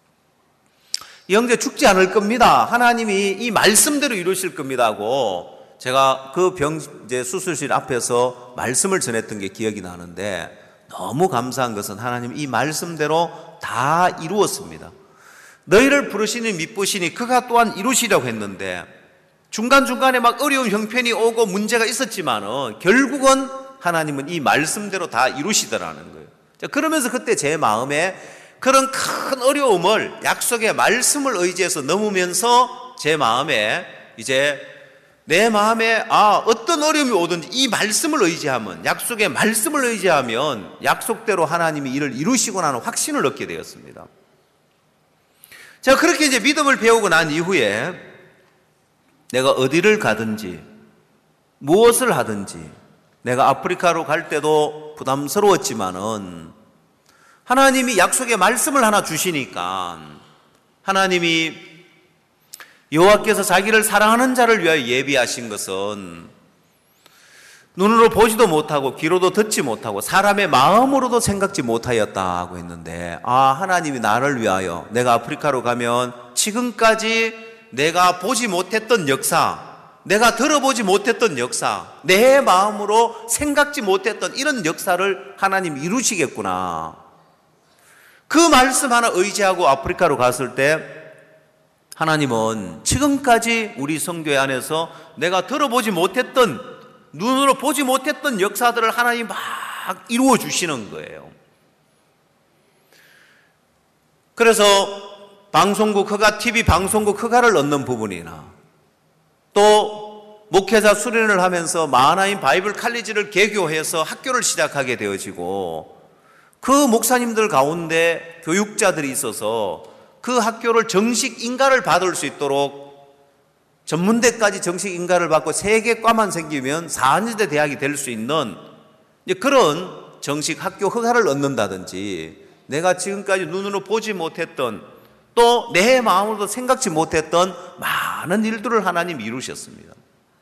이 형제 죽지 않을 겁니다. 하나님이 이 말씀대로 이루실 겁니다 하고 제가 그 병, 이제 수술실 앞에서 말씀을 전했던 게 기억이 나는데, 너무 감사한 것은 하나님 이 말씀대로 다 이루었습니다. 너희를 부르시니 미쁘시니 그가 또한 이루시려고 했는데, 중간중간에 막 어려운 형편이 오고 문제가 있었지만은 결국은 하나님은 이 말씀대로 다 이루시더라는 거예요. 자, 그러면서 그때 제 마음에 그런 큰 어려움을 약속의 말씀을 의지해서 넘으면서 제 마음에 이제 내 마음에 아 어떤 어려움이 오든지 이 말씀을 의지하면, 약속의 말씀을 의지하면 약속대로 하나님이 이를 이루시고 나는 확신을 얻게 되었습니다. 제가 그렇게 이제 믿음을 배우고 난 이후에 내가 어디를 가든지 무엇을 하든지, 내가 아프리카로 갈 때도 부담스러웠지만은 하나님이 약속의 말씀을 하나 주시니까, 하나님이 여호와께서 자기를 사랑하는 자를 위하여 예비하신 것은 눈으로 보지도 못하고 귀로도 듣지 못하고 사람의 마음으로도 생각지 못하였다고 했는데, 아, 하나님이 나를 위하여 내가 아프리카로 가면 지금까지 내가 보지 못했던 역사, 내가 들어보지 못했던 역사, 내 마음으로 생각지 못했던 이런 역사를 하나님 이루시겠구나. 그 말씀 하나 의지하고 아프리카로 갔을 때 하나님은 지금까지 우리 성교회 안에서 내가 들어보지 못했던, 눈으로 보지 못했던 역사들을 하나님 막 이루어 주시는 거예요. 그래서 방송국 허가, 티비 방송국 허가를 얻는 부분이나 또 목회자 수련을 하면서 마하나임 바이블 칼리지를 개교해서 학교를 시작하게 되어지고, 그 목사님들 가운데 교육자들이 있어서 그 학교를 정식 인가를 받을 수 있도록 전문대까지 정식 인가를 받고 세 개 과만 생기면 사년제 대학이 될 수 있는 그런 정식 학교 허가를 얻는다든지, 내가 지금까지 눈으로 보지 못했던 또 내 마음으로도 생각지 못했던 많은 일들을 하나님이 이루셨습니다.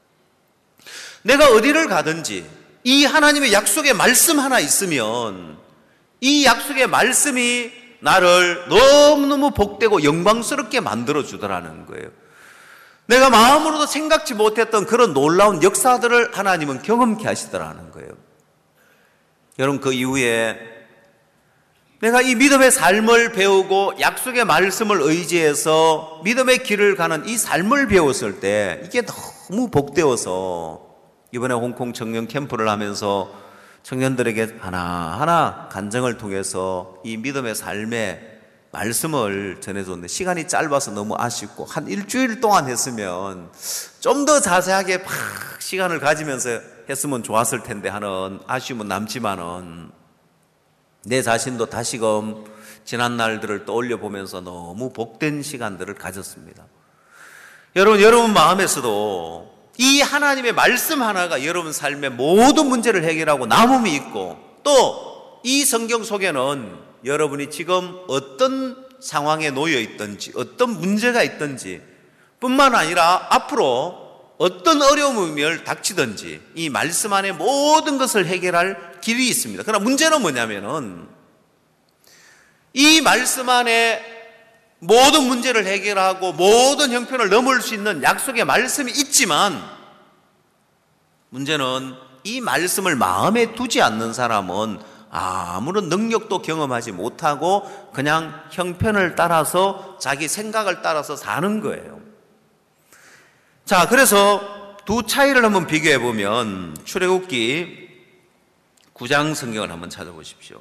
내가 어디를 가든지 이 하나님의 약속의 말씀 하나 있으면 이 약속의 말씀이 나를 너무너무 복되고 영광스럽게 만들어주더라는 거예요. 내가 마음으로도 생각지 못했던 그런 놀라운 역사들을 하나님은 경험케 하시더라는 거예요. 여러분, 그 이후에 내가 이 믿음의 삶을 배우고 약속의 말씀을 의지해서 믿음의 길을 가는 이 삶을 배웠을 때 이게 너무 복되어서 이번에 홍콩 청년 캠프를 하면서 청년들에게 하나하나 간증을 통해서 이 믿음의 삶의 말씀을 전해줬는데, 시간이 짧아서 너무 아쉽고 한 일주일 동안 했으면 좀 더 자세하게 막 시간을 가지면서 했으면 좋았을 텐데 하는 아쉬움은 남지만은, 내 자신도 다시금 지난 날들을 떠올려 보면서 너무 복된 시간들을 가졌습니다. 여러분, 여러분 마음에서도 이 하나님의 말씀 하나가 여러분 삶의 모든 문제를 해결하고 남음이 있고, 또 이 성경 속에는 여러분이 지금 어떤 상황에 놓여 있든지 어떤 문제가 있든지 뿐만 아니라 앞으로 어떤 어려움을 닥치든지 이 말씀 안에 모든 것을 해결할 길이 있습니다. 그러나 문제는 뭐냐면은 이 말씀 안에 모든 문제를 해결하고 모든 형편을 넘을 수 있는 약속의 말씀이 있지만, 문제는 이 말씀을 마음에 두지 않는 사람은 아무런 능력도 경험하지 못하고 그냥 형편을 따라서 자기 생각을 따라서 사는 거예요. 자, 그래서 두 차이를 한번 비교해 보면 출애굽기 구 장 성경을 한번 찾아보십시오.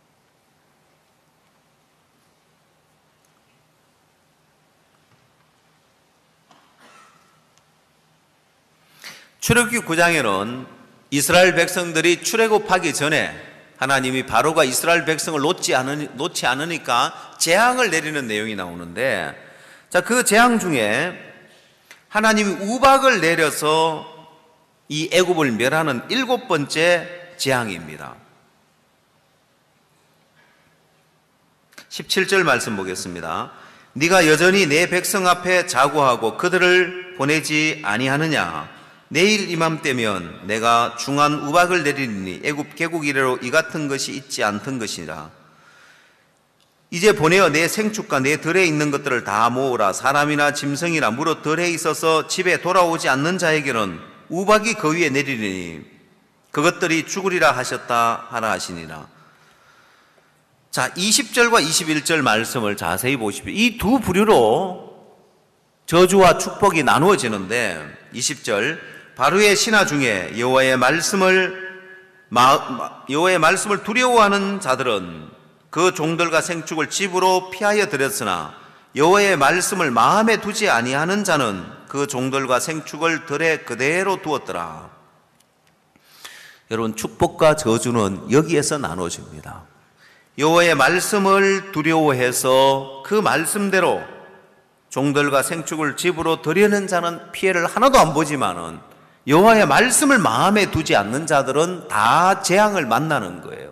출애굽기 구 장에는 이스라엘 백성들이 출애굽하기 전에 하나님이 바로가 이스라엘 백성을 놓지, 않으니, 놓지 않으니까 재앙을 내리는 내용이 나오는데, 자, 그 재앙 중에 하나님이 우박을 내려서 이 애굽을 멸하는 일곱 번째 재앙입니다. 십칠 절 말씀 보겠습니다. 네가 여전히 내 백성 앞에 자고하고 그들을 보내지 아니하느냐? 내일 이맘때면 내가 중한 우박을 내리니 애굽 개국 이래로 이 같은 것이 있지 않던 것이라. 이제 보내어 내 생축과 내 들에 있는 것들을 다 모으라. 사람이나 짐승이나 무릇 들에 있어서 집에 돌아오지 않는 자에게는 우박이 그 위에 내리리니 그것들이 죽으리라 하셨다 하라 하시니라. 자, 이십 절과 이십일 절 말씀을 자세히 보십시오. 이 두 부류로 저주와 축복이 나누어지는데, 이십 절 바로의 신하 중에 여호와의 말씀을 여호와의 말씀을 두려워하는 자들은 그 종들과 생축을 집으로 피하여 들였으나 여호와의 말씀을 마음에 두지 아니하는 자는 그 종들과 생축을 들에 그대로 두었더라. 여러분, 축복과 저주는 여기에서 나눠집니다. 여호와의 말씀을 두려워해서 그 말씀대로 종들과 생축을 집으로 들여는 자는 피해를 하나도 안 보지만은, 여호와의 말씀을 마음에 두지 않는 자들은 다 재앙을 만나는 거예요.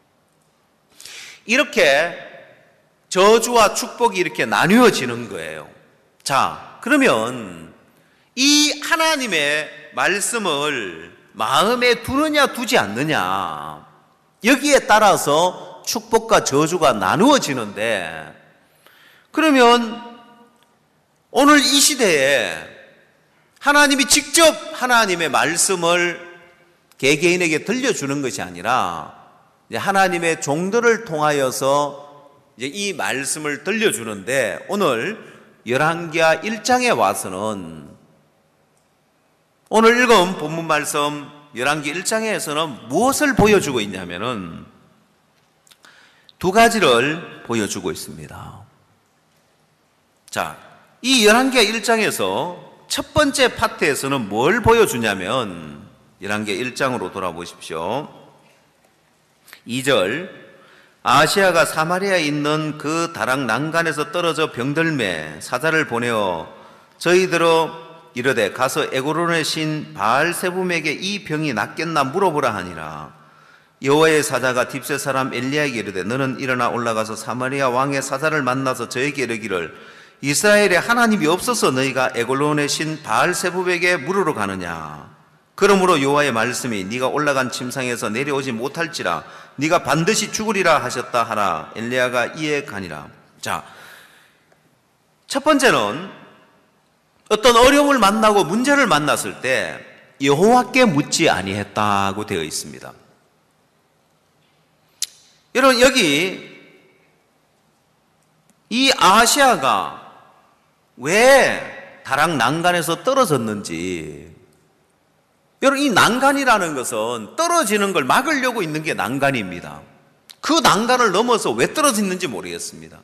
이렇게 저주와 축복이 이렇게 나뉘어지는 거예요. 자, 그러면 이 하나님의 말씀을 마음에 두느냐 두지 않느냐, 여기에 따라서 축복과 저주가 나누어지는데, 그러면 오늘 이 시대에 하나님이 직접 하나님의 말씀을 개개인에게 들려주는 것이 아니라 하나님의 종들을 통하여서 이제 이 말씀을 들려주는데, 오늘 열왕기하 일 장에 와서는, 오늘 읽은 본문 말씀 열왕기 일 장에서는 무엇을 보여주고 있냐면은 두 가지를 보여주고 있습니다. 자, 이 열왕기하 일 장에서 첫 번째 파트에서는 뭘 보여주냐면, 열왕기하 일 장으로 돌아보십시오. 이 절 아하시아가 사마리아에 있는 그 다락 난간에서 떨어져 병들매 사자를 보내어 저희들어 이르되 가서 에고론의 신 바알세붐에게 이 병이 낫겠나 물어보라 하니라. 여호와의 사자가 딥세 사람 엘리야에게 이르되 너는 일어나 올라가서 사마리아 왕의 사자를 만나서 저에게 이르기를 이스라엘에 하나님이 없어서 너희가 에골론의 신 바알세붐에게 물으러 가느냐. 그러므로 여호와의 말씀이 네가 올라간 침상에서 내려오지 못할지라 네가 반드시 죽으리라 하셨다 하라. 엘리야가 이에 가니라. 자, 첫 번째는 어떤 어려움을 만나고 문제를 만났을 때 여호와께 묻지 아니했다고 되어 있습니다. 여러분, 여기 이 아하시아가 왜 다락 난간에서 떨어졌는지, 여러분, 이 난간이라는 것은 떨어지는 걸 막으려고 있는 게 난간입니다. 그 난간을 넘어서 왜 떨어졌는지 모르겠습니다.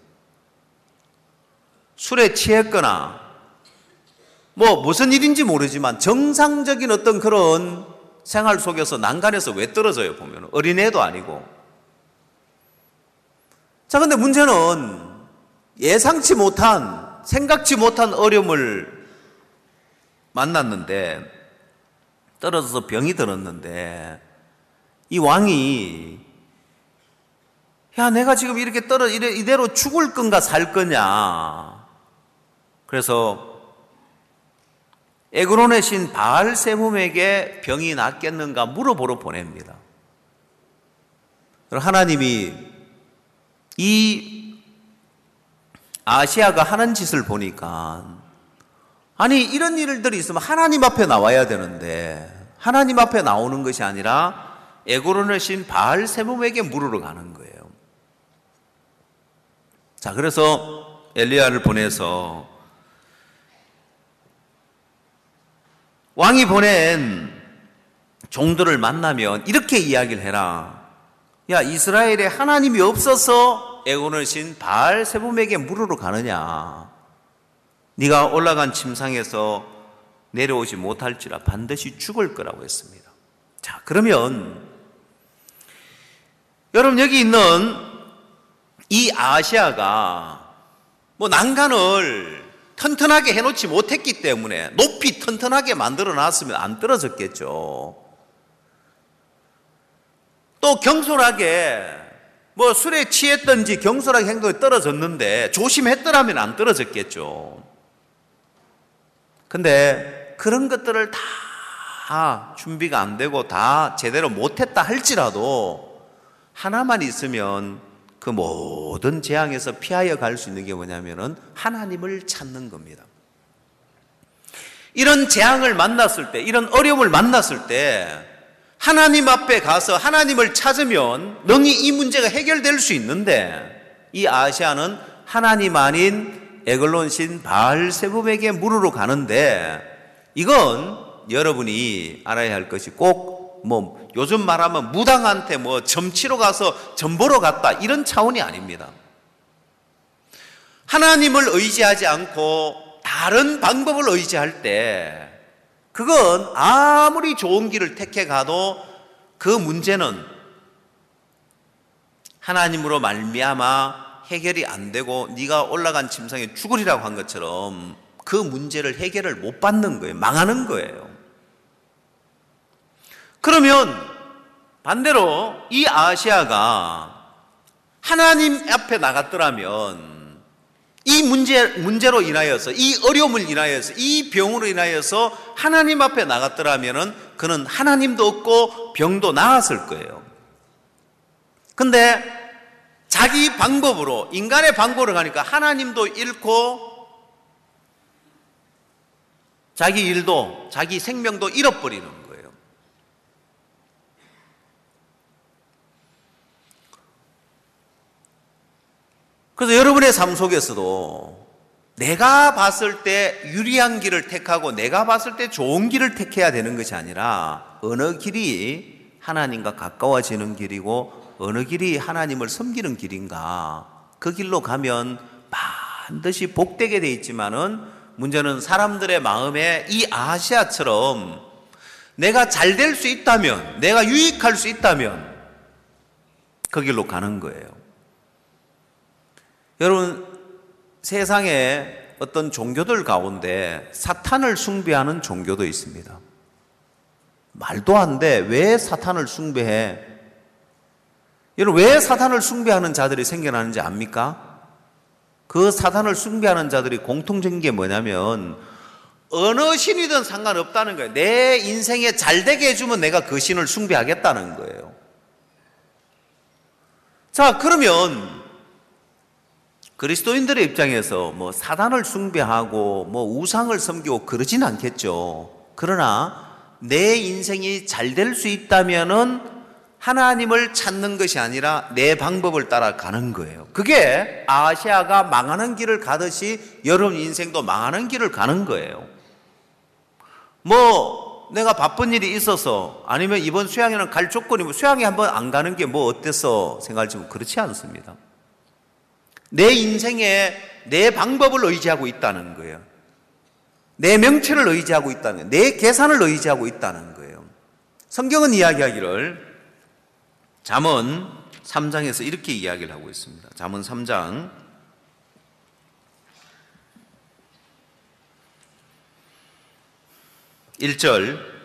술에 취했거나 뭐 무슨 일인지 모르지만 정상적인 어떤 그런 생활 속에서 난간에서 왜 떨어져요? 보면 어린애도 아니고. 자, 근데 문제는 예상치 못한, 생각지 못한 어려움을 만났는데, 떨어져서 병이 들었는데, 이 왕이 야, 내가 지금 이렇게 떨어 이대로 죽을 건가 살 거냐. 그래서 에그론의 신 바알세붐에게 병이 낫겠는가 물어보러 보냅니다. 하나님이 이 아시아가 하는 짓을 보니까, 아니 이런 일들이 있으면 하나님 앞에 나와야 되는데 하나님 앞에 나오는 것이 아니라 에그론의 신 바알세붐에게 물으러 가는 거예요. 자, 그래서 엘리야를 보내서 왕이 보낸 종들을 만나면 이렇게 이야기를 해라. 야, 이스라엘에 하나님이 없어서 에고는 신 바알세붐에게 물으러 가느냐. 네가 올라간 침상에서 내려오지 못할지라 반드시 죽을 거라고 했습니다. 자, 그러면 여러분, 여기 있는 이 아시아가 뭐 난간을 튼튼하게 해놓지 못했기 때문에 높이 튼튼하게 만들어 놨으면 안 떨어졌겠죠. 또 경솔하게 뭐 술에 취했든지 경솔하게 행동이 떨어졌는데 조심했더라면 안 떨어졌겠죠. 근데 그런 것들을 다 준비가 안 되고 다 제대로 못했다 할지라도 하나만 있으면 그 모든 재앙에서 피하여 갈 수 있는 게 뭐냐면은 하나님을 찾는 겁니다. 이런 재앙을 만났을 때, 이런 어려움을 만났을 때 하나님 앞에 가서 하나님을 찾으면 능히 이 문제가 해결될 수 있는데, 이 아시아는 하나님 아닌 에글론 신 바알세붐에게 물으러 가는데, 이건 여러분이 알아야 할 것이 꼭 뭐 요즘 말하면 무당한테 뭐 점치러 가서 점 보러 갔다 이런 차원이 아닙니다. 하나님을 의지하지 않고 다른 방법을 의지할 때 그건 아무리 좋은 길을 택해 가도 그 문제는 하나님으로 말미암아 해결이 안 되고 네가 올라간 침상에 죽으리라고 한 것처럼 그 문제를 해결을 못 받는 거예요. 망하는 거예요. 그러면 반대로 이 아시아가 하나님 앞에 나갔더라면 이 문제, 문제로 인하여서, 이 어려움을 인하여서, 이 병으로 인하여서 하나님 앞에 나갔더라면 그는 하나님도 없고 병도 나았을 거예요. 근데 자기 방법으로, 인간의 방법으로 가니까 하나님도 잃고 자기 일도, 자기 생명도 잃어버리는 거예요. 그래서 여러분의 삶 속에서도 내가 봤을 때 유리한 길을 택하고 내가 봤을 때 좋은 길을 택해야 되는 것이 아니라 어느 길이 하나님과 가까워지는 길이고 어느 길이 하나님을 섬기는 길인가, 그 길로 가면 반드시 복되게 돼 있지만은 문제는 사람들의 마음에 이 아시아처럼 내가 잘 될 수 있다면, 내가 유익할 수 있다면 그 길로 가는 거예요. 여러분, 세상에 어떤 종교들 가운데 사탄을 숭배하는 종교도 있습니다. 말도 안 돼. 왜 사탄을 숭배해? 여러분, 왜 사탄을 숭배하는 자들이 생겨나는지 압니까? 그 사탄을 숭배하는 자들이 공통적인 게 뭐냐면 어느 신이든 상관없다는 거예요. 내 인생에 잘 되게 해주면 내가 그 신을 숭배하겠다는 거예요. 자, 그러면 그리스도인들의 입장에서 뭐 사단을 숭배하고 뭐 우상을 섬기고 그러진 않겠죠. 그러나 내 인생이 잘 될 수 있다면은 하나님을 찾는 것이 아니라 내 방법을 따라가는 거예요. 그게 아시아가 망하는 길을 가듯이 여러분 인생도 망하는 길을 가는 거예요. 뭐 내가 바쁜 일이 있어서 아니면 이번 수양회는 갈 조건이 뭐 수양회 한번 안 가는 게 뭐 어때서 생각할지 그렇지 않습니다. 내 인생에 내 방법을 의지하고 있다는 거예요. 내 명체를 의지하고 있다는 거예요. 내 계산을 의지하고 있다는 거예요. 성경은 이야기하기를 잠언 삼 장에서 이렇게 이야기를 하고 있습니다. 잠언 삼 장 일 절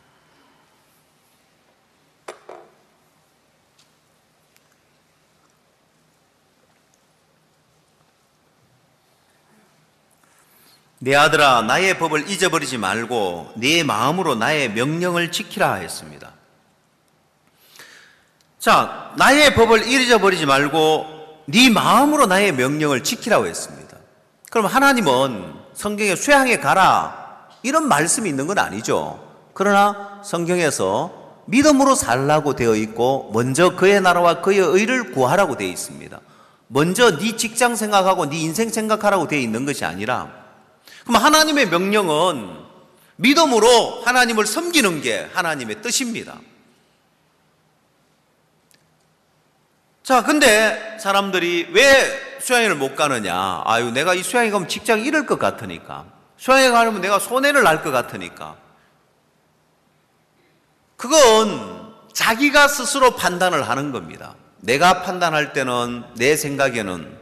내 아들아 나의 법을 잊어버리지 말고 네 마음으로 나의 명령을 지키라 했습니다. 자, 나의 법을 잊어버리지 말고 네 마음으로 나의 명령을 지키라고 했습니다. 그럼 하나님은 성경에 수양에 가라 이런 말씀이 있는 건 아니죠. 그러나 성경에서 믿음으로 살라고 되어 있고 먼저 그의 나라와 그의 의를 구하라고 되어 있습니다. 먼저 네 직장 생각하고 네 인생 생각하라고 되어 있는 것이 아니라 그럼 하나님의 명령은 믿음으로 하나님을 섬기는 게 하나님의 뜻입니다. 자, 근데 사람들이 왜 수양회를 못 가느냐? 아유, 내가 이 수양회 가면 직장 잃을 것 같으니까. 수양회 가면 내가 손해를 날 것 같으니까. 그건 자기가 스스로 판단을 하는 겁니다. 내가 판단할 때는 내 생각에는.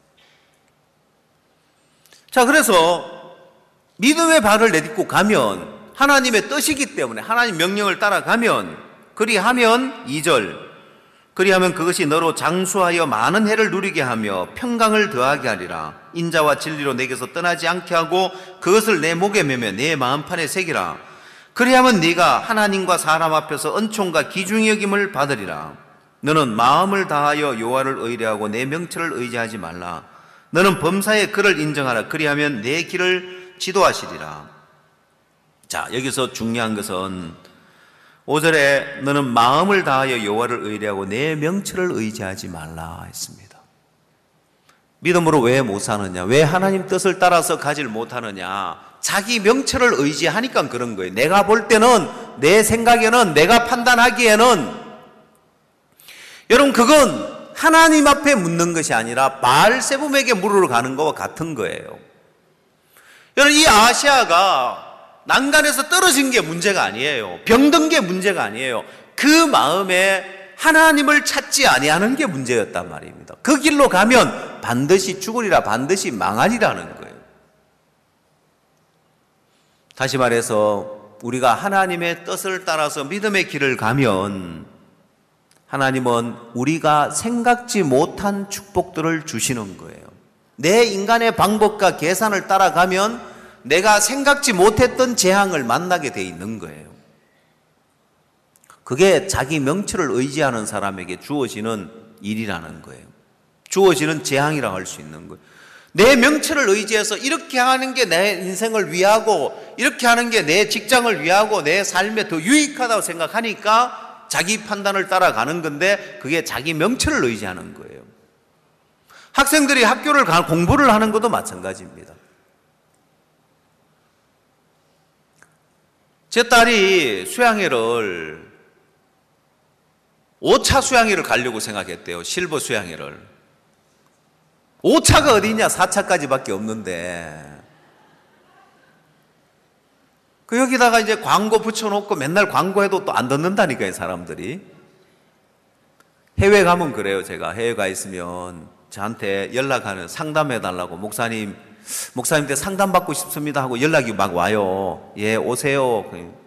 자, 그래서 믿음의 발을 내딛고 가면 하나님의 뜻이기 때문에 하나님 명령을 따라가면 그리하면 이 절 그리하면 그것이 너로 장수하여 많은 해를 누리게 하며 평강을 더하게 하리라. 인자와 진리로 내게서 떠나지 않게 하고 그것을 내 목에 매며 내 마음판에 새기라. 그리하면 네가 하나님과 사람 앞에서 은총과 기중히 여김을 받으리라. 너는 마음을 다하여 여호와를 의뢰하고 내 명철을 의지하지 말라. 너는 범사의 그를 인정하라. 그리하면 내 길을 지도하시리라. 자, 여기서 중요한 것은 오 절에 너는 마음을 다하여 여호와를 의뢰하고 내 명철을 의지하지 말라 했습니다. 믿음으로 왜 못 사느냐? 왜 하나님 뜻을 따라서 가질 못하느냐? 자기 명철을 의지하니까 그런 거예요. 내가 볼 때는, 내 생각에는, 내가 판단하기에는 여러분 그건 하나님 앞에 묻는 것이 아니라 바알세붐에게 물으러 가는 것과 같은 거예요. 여러분 이 아시아가 난간에서 떨어진 게 문제가 아니에요. 병든 게 문제가 아니에요. 그 마음에 하나님을 찾지 아니하는 게 문제였단 말입니다. 그 길로 가면 반드시 죽으리라, 반드시 망하리라는 거예요. 다시 말해서 우리가 하나님의 뜻을 따라서 믿음의 길을 가면 하나님은 우리가 생각지 못한 축복들을 주시는 거예요. 내 인간의 방법과 계산을 따라가면 내가 생각지 못했던 재앙을 만나게 돼 있는 거예요. 그게 자기 명철을 의지하는 사람에게 주어지는 일이라는 거예요. 주어지는 재앙이라고 할 수 있는 거예요. 내 명철을 의지해서 이렇게 하는 게 내 인생을 위하고 이렇게 하는 게 내 직장을 위하고 내 삶에 더 유익하다고 생각하니까 자기 판단을 따라가는 건데 그게 자기 명철을 의지하는 거예요. 학생들이 학교를 가, 공부를 하는 것도 마찬가지입니다. 제 딸이 수양회를 오 차 수양회를 가려고 생각했대요. 실버 수양회를. 오 차가 어디냐? 사 차까지밖에 없는데 그 여기다가 이제 광고 붙여놓고 맨날 광고해도 또 안 듣는다니까요, 사람들이. 해외 가면 그래요. 제가 해외 가 있으면 저한테 연락하는, 상담해달라고, 목사님, 목사님한테 상담받고 싶습니다 하고 연락이 막 와요. 예, 오세요.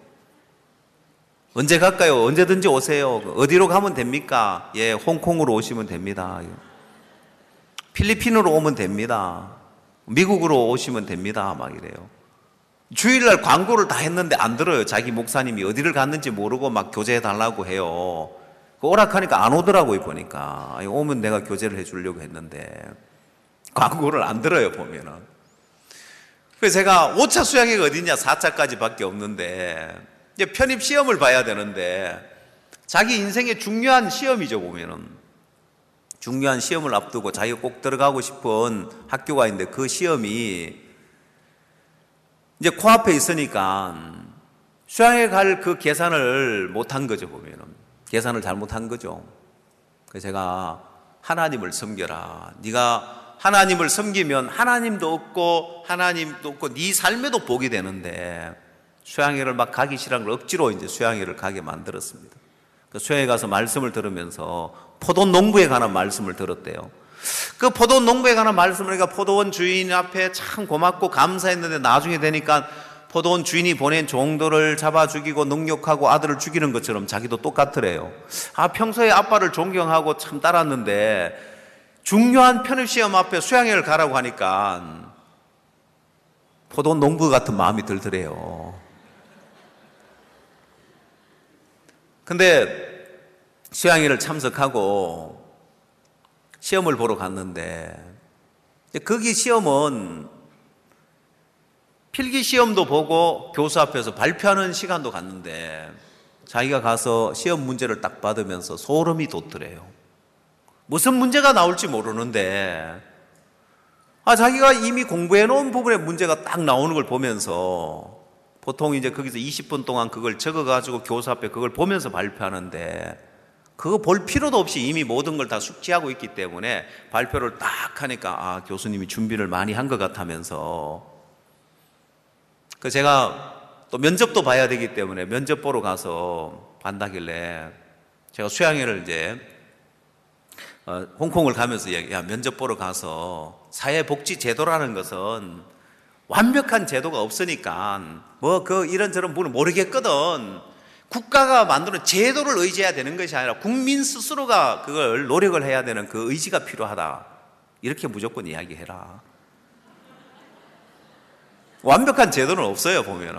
언제 갈까요? 언제든지 오세요. 어디로 가면 됩니까? 예, 홍콩으로 오시면 됩니다. 필리핀으로 오면 됩니다. 미국으로 오시면 됩니다. 막 이래요. 주일날 광고를 다 했는데 안 들어요. 자기 목사님이 어디를 갔는지 모르고 막 교제해 달라고 해요. 오락하니까 안 오더라고요. 보니까 오면 내가 교제를 해주려고 했는데 광고를 안 들어요. 보면은. 그래서 제가 오 차 수양회가 어디냐, 사 차까지 밖에 없는데 이제 편입 시험을 봐야 되는데, 자기 인생의 중요한 시험이죠. 보면은 중요한 시험을 앞두고 자기가 꼭 들어가고 싶은 학교가 있는데 그 시험이 이제 코앞에 있으니까 수양회 갈 그 계산을 못한 거죠. 보면은 계산을 잘못한 거죠. 그래서 제가 하나님을 섬겨라. 네가 하나님을 섬기면 하나님도 없고 하나님도 없고 네 삶에도 복이 되는데, 수양회를 막 가기 싫은 걸 억지로 이제 수양회를 가게 만들었습니다. 그 수양회 가서 말씀을 들으면서 포도 농부에 관한 말씀을 들었대요. 그 포도 농부에 관한 말씀을, 그러니까 포도원 주인 앞에 참 고맙고 감사했는데 나중에 되니까 포도원 주인이 보낸 종들을 잡아 죽이고 능욕하고 아들을 죽이는 것처럼 자기도 똑같더래요. 아, 평소에 아빠를 존경하고 참 따랐는데 중요한 편입시험 앞에 수양회를 가라고 하니까 포도원 농부 같은 마음이 들더래요. 근데 수양회를 참석하고 시험을 보러 갔는데, 거기 시험은 필기 시험도 보고 교수 앞에서 발표하는 시간도 갔는데, 자기가 가서 시험 문제를 딱 받으면서 소름이 돋더래요. 무슨 문제가 나올지 모르는데, 아, 자기가 이미 공부해 놓은 부분의 문제가 딱 나오는 걸 보면서, 보통 이제 거기서 이십 분 동안 그걸 적어가지고 교수 앞에 그걸 보면서 발표하는데, 그거 볼 필요도 없이 이미 모든 걸 다 숙지하고 있기 때문에 발표를 딱 하니까 아, 교수님이 준비를 많이 한 것 같다면서. 그 제가 또 면접도 봐야 되기 때문에 면접 보러 가서 반다길래 제가 수양회를 이제 어, 홍콩을 가면서 야, 면접 보러 가서 사회복지제도라는 것은 완벽한 제도가 없으니까 뭐 그 이런저런 부분을 모르겠거든. 국가가 만드는 제도를 의지해야 되는 것이 아니라 국민 스스로가 그걸 노력을 해야 되는 그 의지가 필요하다. 이렇게 무조건 이야기해라. 완벽한 제도는 없어요. 보면은.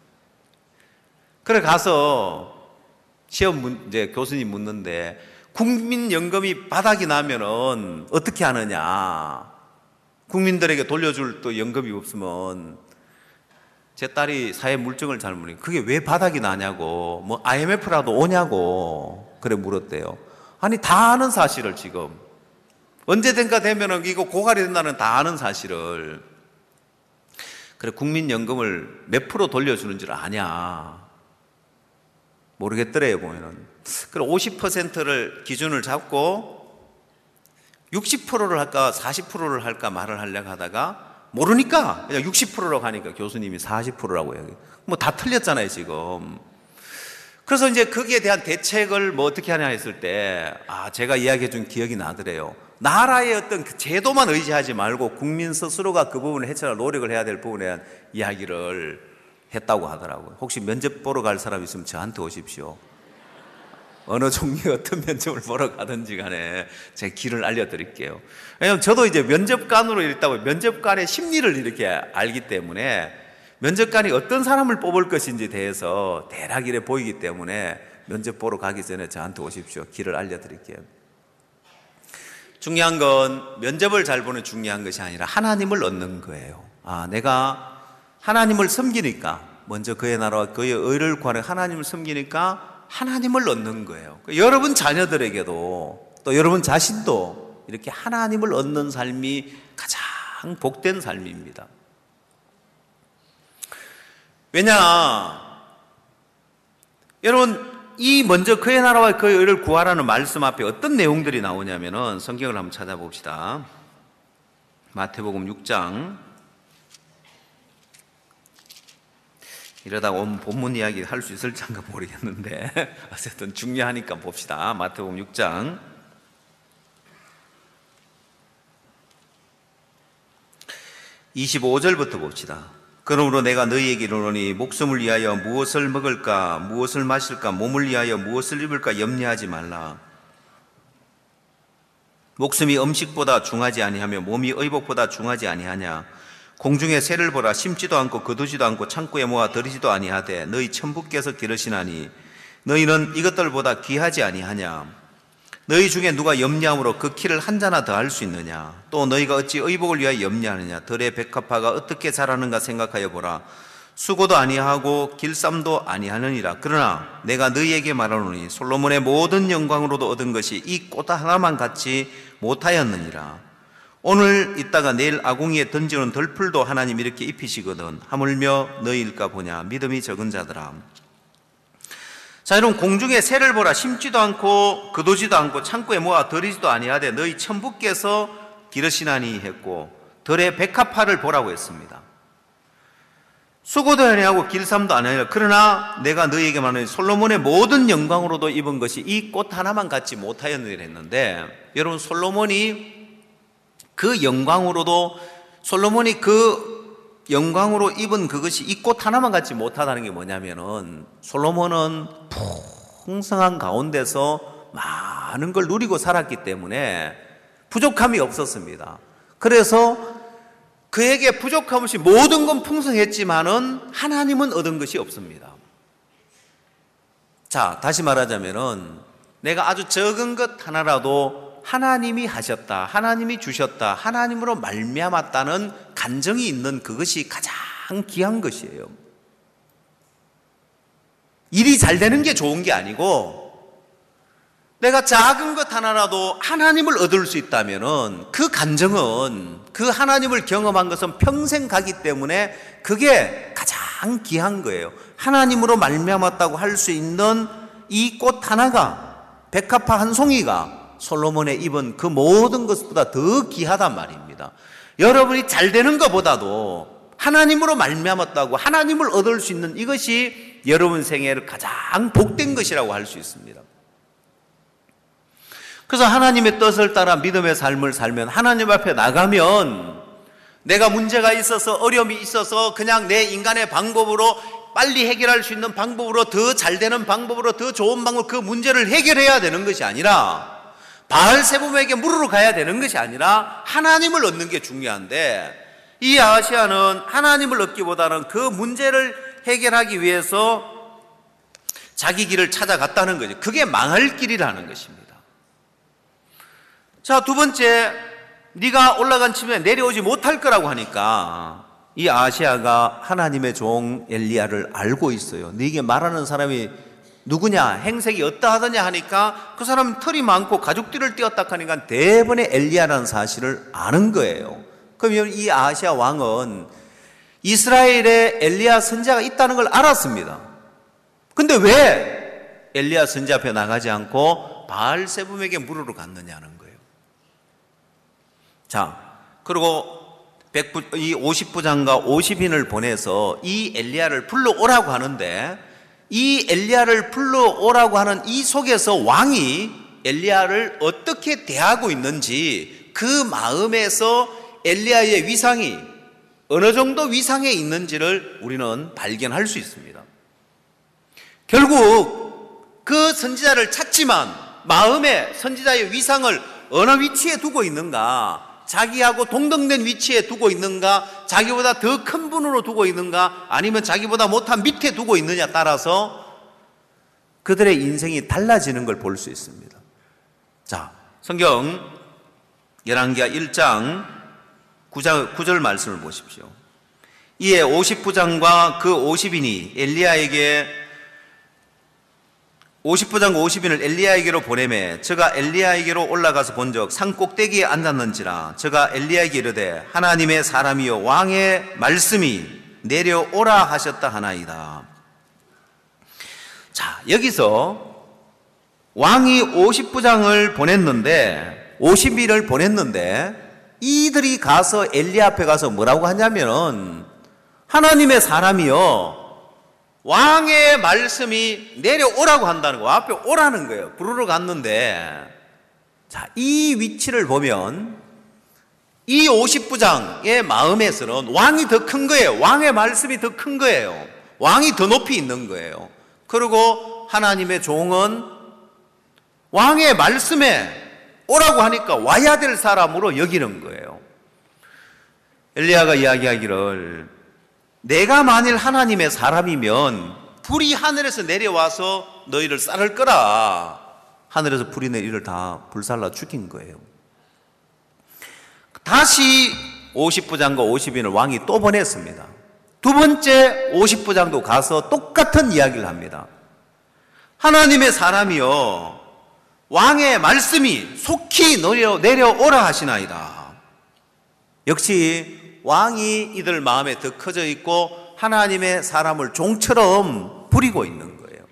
그래 가서 시험 문제 교수님 묻는데, 국민연금이 바닥이 나면은 어떻게 하느냐, 국민들에게 돌려줄 또 연금이 없으면. 제 딸이 사회 물증을 잘 모르니까 그게 왜 바닥이 나냐고, 뭐 아이엠에프라도 오냐고 그래 물었대요. 아니, 다 아는 사실을 지금 언제든가 되면은 이거 고갈이 된다는 다 아는 사실을. 그래, 국민연금을 몇 프로 돌려주는 줄 아냐? 모르겠더래요. 보면은. 그래, 오십 퍼센트를 기준을 잡고 육십 퍼센트를 할까 사십 퍼센트를 할까 말을 하려고 하다가 모르니까 그냥 육십 퍼센트라고 하니까 교수님이 사십 퍼센트라고 해요. 뭐 다 틀렸잖아요, 지금. 그래서 이제 거기에 대한 대책을 뭐 어떻게 하냐 했을 때, 아, 제가 이야기해 준 기억이 나더래요. 나라의 어떤 그 제도만 의지하지 말고 국민 스스로가 그 부분을 해쳐라 노력을 해야 될 부분에 대한 이야기를 했다고 하더라고요. 혹시 면접 보러 갈 사람 있으면 저한테 오십시오. 어느 종류의 어떤 면접을 보러 가든지 간에 제 길을 알려드릴게요. 왜냐하면 저도 이제 면접관으로 있다고 면접관의 심리를 이렇게 알기 때문에 면접관이 어떤 사람을 뽑을 것인지 대해서 대략 이래 보이기 때문에 면접 보러 가기 전에 저한테 오십시오. 길을 알려드릴게요. 중요한 건 면접을 잘 보는 중요한 것이 아니라 하나님을 얻는 거예요. 아, 내가 하나님을 섬기니까, 먼저 그의 나라와 그의 의를 구하는 하나님을 섬기니까 하나님을 얻는 거예요. 여러분 자녀들에게도 또 여러분 자신도 이렇게 하나님을 얻는 삶이 가장 복된 삶입니다. 왜냐, 여러분, 이 먼저 그의 나라와 그의 의를 구하라는 말씀 앞에 어떤 내용들이 나오냐면은 성경을 한번 찾아봅시다. 마태복음 육 장. 이러다가 온 본문 이야기 할 수 있을지가 모르겠는데 어쨌든 중요하니까 봅시다. 마태복음 육 장 이십오 절부터 봅시다. 그러므로 내가 너희에게 이르노니 목숨을 위하여 무엇을 먹을까 무엇을 마실까 몸을 위하여 무엇을 입을까 염려하지 말라. 목숨이 음식보다 중하지 아니하며 몸이 의복보다 중하지 아니하냐. 공중의 새를 보라. 심지도 않고 거두지도 않고 창고에 모아 들이지도 아니하되 너희 천부께서 기르시나니 너희는 이것들보다 귀하지 아니하냐. 너희 중에 누가 염려함으로 그 키를 한 자나 더 할 수 있느냐. 또 너희가 어찌 의복을 위하여 염려하느냐. 들의 백합화가 어떻게 자라는가 생각하여 보라. 수고도 아니하고 길쌈도 아니하느니라. 그러나 내가 너희에게 말하노니 솔로몬의 모든 영광으로도 얻은 것이 이 꽃 하나만 같이 못하였느니라. 오늘 있다가 내일 아궁이에 던지는 덜풀도 하나님 이렇게 입히시거든. 하물며 너희일까 보냐. 믿음이 적은 자들아. 자, 여러분, 공중에 새를 보라. 심지도 않고 거두지도 않고 창고에 모아 들이지도 아니하되 너희 천부께서 기르시나니 했고, 들의 백합화를 보라고 했습니다. 수고도 아니하고 길쌈도 아니하니라. 그러나 내가 너희에게 말하노니 솔로몬의 모든 영광으로도 입은 것이 이 꽃 하나만 갖지 못하였느니라 했는데, 여러분, 솔로몬이 그 영광으로도 솔로몬이 그 영광으로 입은 그것이 이 꽃 하나만 갖지 못하다는 게 뭐냐면은, 솔로몬은 풍성한 가운데서 많은 걸 누리고 살았기 때문에 부족함이 없었습니다. 그래서 그에게 부족함 없이 모든 건 풍성했지만은 하나님은 얻은 것이 없습니다. 자, 다시 말하자면은 내가 아주 적은 것 하나라도 하나님이 하셨다, 하나님이 주셨다, 하나님으로 말미암았다는 간정이 있는 그것이 가장 귀한 것이에요. 일이 잘 되는 게 좋은 게 아니고, 내가 작은 것 하나라도 하나님을 얻을 수 있다면은 그 간정은, 그 하나님을 경험한 것은 평생 가기 때문에 그게 가장 귀한 거예요. 하나님으로 말미암았다고 할 수 있는 이 꽃 하나가, 백합화 한 송이가 솔로몬의 입은 그 모든 것보다 더 귀하단 말입니다. 여러분이 잘 되는 것보다도 하나님으로 말미암았다고 하나님을 얻을 수 있는 이것이 여러분 생애를 가장 복된 것이라고 할 수 있습니다. 그래서 하나님의 뜻을 따라 믿음의 삶을 살면, 하나님 앞에 나가면 내가 문제가 있어서 어려움이 있어서 그냥 내 인간의 방법으로 빨리 해결할 수 있는 방법으로, 더 잘 되는 방법으로, 더 좋은 방법, 그 문제를 해결해야 되는 것이 아니라, 바알세봄에게 물으러 가야 되는 것이 아니라 하나님을 얻는 게 중요한데, 이 아하시아는 하나님을 얻기보다는 그 문제를 해결하기 위해서 자기 길을 찾아갔다는 거죠. 그게 망할 길이라는 것입니다. 자, 두 번째, 네가 올라간 층에 내려오지 못할 거라고 하니까 이 아하시아가 하나님의 종 엘리야를 알고 있어요. 네게 말하는 사람이 누구냐, 행색이 어떠하더냐 하니까 그 사람은 털이 많고 가죽띠를 띄었다 하니까 대번에 엘리야라는 사실을 아는 거예요. 그러면 이 아하시아 왕은 이스라엘에 엘리야 선지자가 있다는 걸 알았습니다. 근데 왜 엘리야 선지자 앞에 나가지 않고 바알세봄에게 물으러 갔느냐는 거예요. 자, 그리고 백부, 이 오십 부장과 오십 인을 보내서 이 엘리야를 불러오라고 하는데, 이 엘리야를 불러오라고 하는 이 속에서 왕이 엘리야를 어떻게 대하고 있는지, 그 마음에서 엘리야의 위상이 어느 정도 위상에 있는지를 우리는 발견할 수 있습니다. 결국 그 선지자를 찾지만 마음에 선지자의 위상을 어느 위치에 두고 있는가, 자기하고 동등된 위치에 두고 있는가, 자기보다 더 큰 분으로 두고 있는가, 아니면 자기보다 못한 밑에 두고 있느냐 따라서 그들의 인생이 달라지는 걸 볼 수 있습니다. 자, 성경 열왕기하 일 장 구 절 말씀을 보십시오. 이에 오십 부장과 그 오십 인이 엘리야에게 오십 부장과 오십 인을 엘리야에게로 보내매 저가 엘리야에게로 올라가서 본적 산 꼭대기에 앉았는지라. 저가 엘리야에게 이르되 하나님의 사람이요 왕의 말씀이 내려오라 하셨다 하나이다. 자, 여기서 왕이 오십 부장을 보냈는데, 오십 인을 보냈는데, 이들이 가서 엘리야 앞에 가서 뭐라고 하냐면, 하나님의 사람이요 왕의 말씀이 내려오라고 한다는 거, 앞에 오라는 거예요. 부르러 갔는데, 자, 이 위치를 보면 이 오십 부장의 마음에서는 왕이 더 큰 거예요. 왕의 말씀이 더 큰 거예요. 왕이 더 높이 있는 거예요. 그리고 하나님의 종은 왕의 말씀에 오라고 하니까 와야 될 사람으로 여기는 거예요. 엘리야가 이야기하기를 내가 만일 하나님의 사람이면 불이 하늘에서 내려와서 너희를 쌀을 거라. 하늘에서 불이 내려 이를 다 불살라 죽인 거예요. 다시 오십 부장과 오십 인을 왕이 또 보냈습니다. 두 번째 오십 부장도 가서 똑같은 이야기를 합니다. 하나님의 사람이여 왕의 말씀이 속히 내려, 내려오라 하시나이다. 역시 왕이 이들 마음에 더 커져 있고 하나님의 사람을 종처럼 부리고 있는 거예요.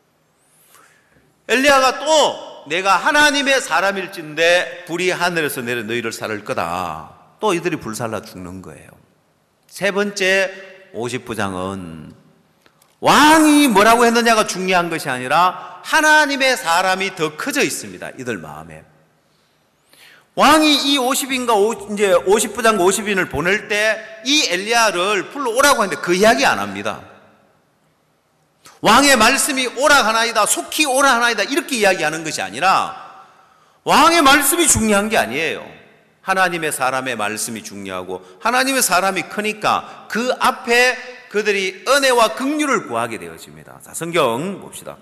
엘리야가 또 내가 하나님의 사람일진데 불이 하늘에서 내려 너희를 살을 거다. 또 이들이 불살라 죽는 거예요. 세 번째 오십 부장은 왕이 뭐라고 했느냐가 중요한 것이 아니라 하나님의 사람이 더 커져 있습니다. 이들 마음에. 왕이 이 오십 인과 이제 오십 부장과 오십 인을 보낼 때 이 엘리야를 불러오라고 하는데 그 이야기 안 합니다. 왕의 말씀이 오라 하나이다, 속히 오라 하나이다 이렇게 이야기하는 것이 아니라 왕의 말씀이 중요한 게 아니에요. 하나님의 사람의 말씀이 중요하고 하나님의 사람이 크니까 그 앞에 그들이 은혜와 긍휼을 구하게 되어집니다. 자, 성경 봅시다.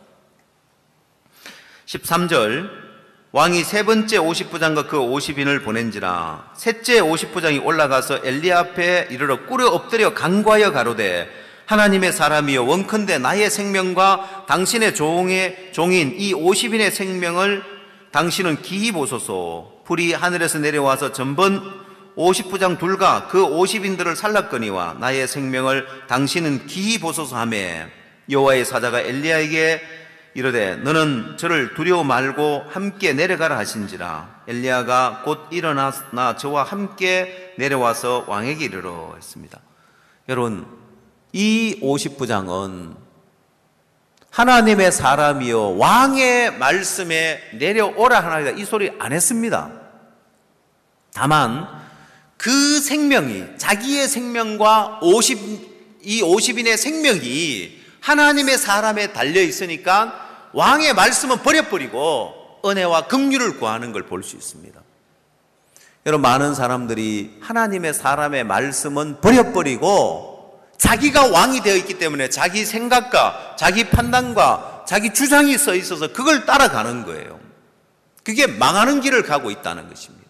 십삼 절 왕이 세 번째 오십 부장과 그 오십 인을 보낸지라 셋째 오십 부장이 올라가서 엘리야 앞에 이르러 꿇어 엎드려 간구하여 가로되 하나님의 사람이여 원컨대 나의 생명과 당신의 종의 종인 이 오십 인의 생명을 당신은 기히 보소서. 불이 하늘에서 내려와서 전번 오십 부장 둘과 그 오십 인들을 살랐거니와 나의 생명을 당신은 기히 보소서 하매 여호와의 사자가 엘리야에게 이르되 너는 저를 두려워 말고 함께 내려가라 하신지라. 엘리야가 곧 일어나 저와 함께 내려와서 왕에게 이르러 했습니다. 여러분, 이 오십 부장은 하나님의 사람이요 왕의 말씀에 내려오라 하나이다 이 소리 안 했습니다. 다만 그 생명이 자기의 생명과 오십, 이 오십 인의 생명이 하나님의 사람에 달려 있으니까 왕의 말씀은 버려버리고 은혜와 긍휼을 구하는 걸 볼 수 있습니다. 여러분, 많은 사람들이 하나님의 사람의 말씀은 버려버리고 자기가 왕이 되어 있기 때문에 자기 생각과 자기 판단과 자기 주장이 써 있어서 그걸 따라가는 거예요. 그게 망하는 길을 가고 있다는 것입니다.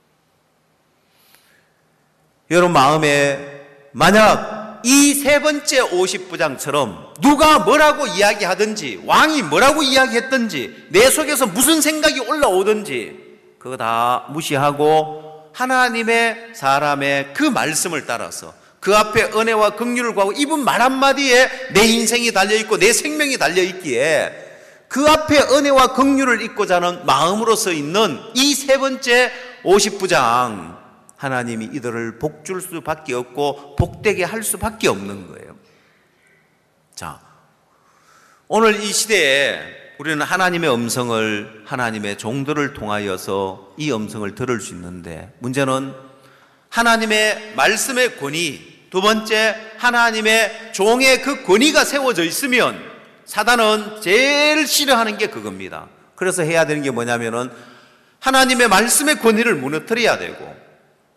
여러분 마음에 만약 이 세 번째 오십 부장처럼 누가 뭐라고 이야기하든지 왕이 뭐라고 이야기했든지 내 속에서 무슨 생각이 올라오든지 그거 다 무시하고 하나님의 사람의 그 말씀을 따라서 그 앞에 은혜와 긍휼을 구하고 이분 말 한마디에 내 인생이 달려있고 내 생명이 달려있기에 그 앞에 은혜와 긍휼을 잊고자 하는 마음으로서 있는 이 세 번째 오십 부장 하나님이 이들을 복줄 수밖에 없고 복되게 할 수밖에 없는 거예요. 자, 오늘 이 시대에 우리는 하나님의 음성을 하나님의 종들을 통하여서 이 음성을 들을 수 있는데 문제는 하나님의 말씀의 권위, 두 번째 하나님의 종의 그 권위가 세워져 있으면 사단은 제일 싫어하는 게 그겁니다. 그래서 해야 되는 게 뭐냐면은 하나님의 말씀의 권위를 무너뜨려야 되고,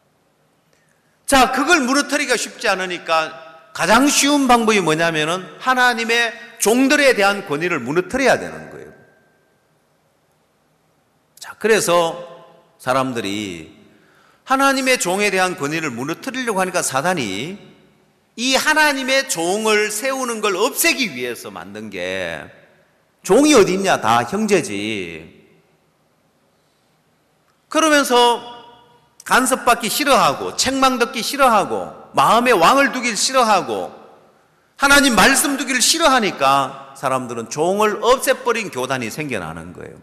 자, 그걸 무너뜨리기가 쉽지 않으니까 가장 쉬운 방법이 뭐냐면은 하나님의 종들에 대한 권위를 무너뜨려야 되는 거예요. 자, 그래서 사람들이 하나님의 종에 대한 권위를 무너뜨리려고 하니까 사단이 이 하나님의 종을 세우는 걸 없애기 위해서 만든 게, 종이 어디 있냐, 다 형제지. 그러면서 간섭받기 싫어하고 책망 듣기 싫어하고 마음에 왕을 두길 싫어하고 하나님 말씀 두기를 싫어하니까 사람들은 종을 없애버린 교단이 생겨나는 거예요.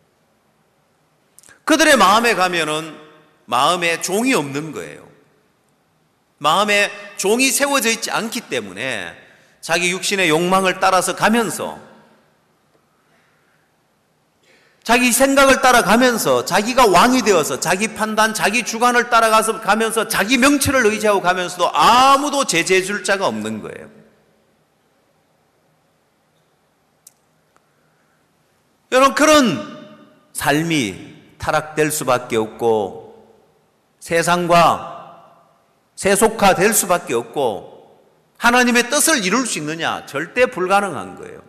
그들의 마음에 가면은 마음에 종이 없는 거예요. 마음에 종이 세워져 있지 않기 때문에 자기 육신의 욕망을 따라서 가면서 자기 생각을 따라가면서 자기가 왕이 되어서 자기 판단, 자기 주관을 따라가서 가면서 자기 명치를 의지하고 가면서도 아무도 제재해 줄 자가 없는 거예요. 여러분, 그런 삶이 타락될 수밖에 없고 세상과 세속화될 수밖에 없고 하나님의 뜻을 이룰 수 있느냐? 절대 불가능한 거예요.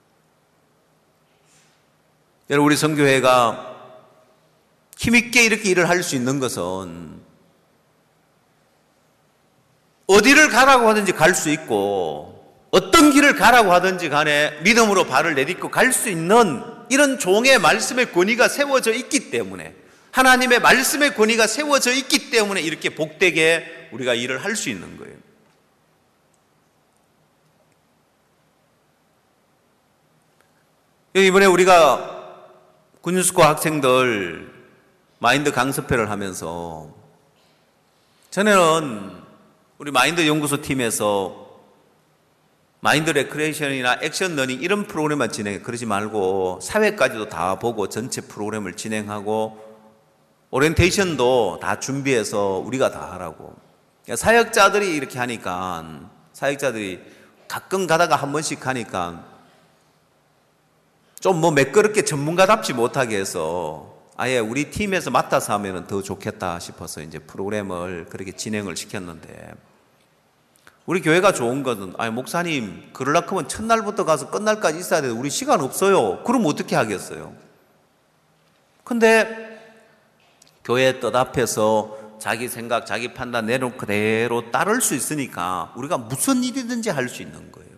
여러분, 우리 선교회가 힘있게 이렇게 일을 할 수 있는 것은 어디를 가라고 하든지 갈 수 있고 어떤 길을 가라고 하든지 간에 믿음으로 발을 내딛고 갈 수 있는 이런 종의 말씀의 권위가 세워져 있기 때문에, 하나님의 말씀의 권위가 세워져 있기 때문에 이렇게 복되게 우리가 일을 할 수 있는 거예요. 이번에 우리가 군인스쿨 학생들 마인드 강습회를 하면서 전에는 우리 마인드 연구소 팀에서 마인드 레크레이션이나 액션 러닝 이런 프로그램만 진행해. 그러지 말고 사회까지도 다 보고 전체 프로그램을 진행하고 오리엔테이션도 다 준비해서 우리가 다 하라고. 사역자들이 이렇게 하니까, 사역자들이 가끔 가다가 한 번씩 하니까 좀 뭐 매끄럽게 전문가답지 못하게 해서 아예 우리 팀에서 맡아서 하면 더 좋겠다 싶어서 이제 프로그램을 그렇게 진행을 시켰는데, 우리 교회가 좋은 것은, 아니 목사님 그러려고 하면 첫날부터 가서 끝날까지 있어야 돼. 우리 시간 없어요. 그럼 어떻게 하겠어요? 근데 교회 뜻 앞에서 자기 생각, 자기 판단 내놓은 그대로 따를 수 있으니까 우리가 무슨 일이든지 할 수 있는 거예요.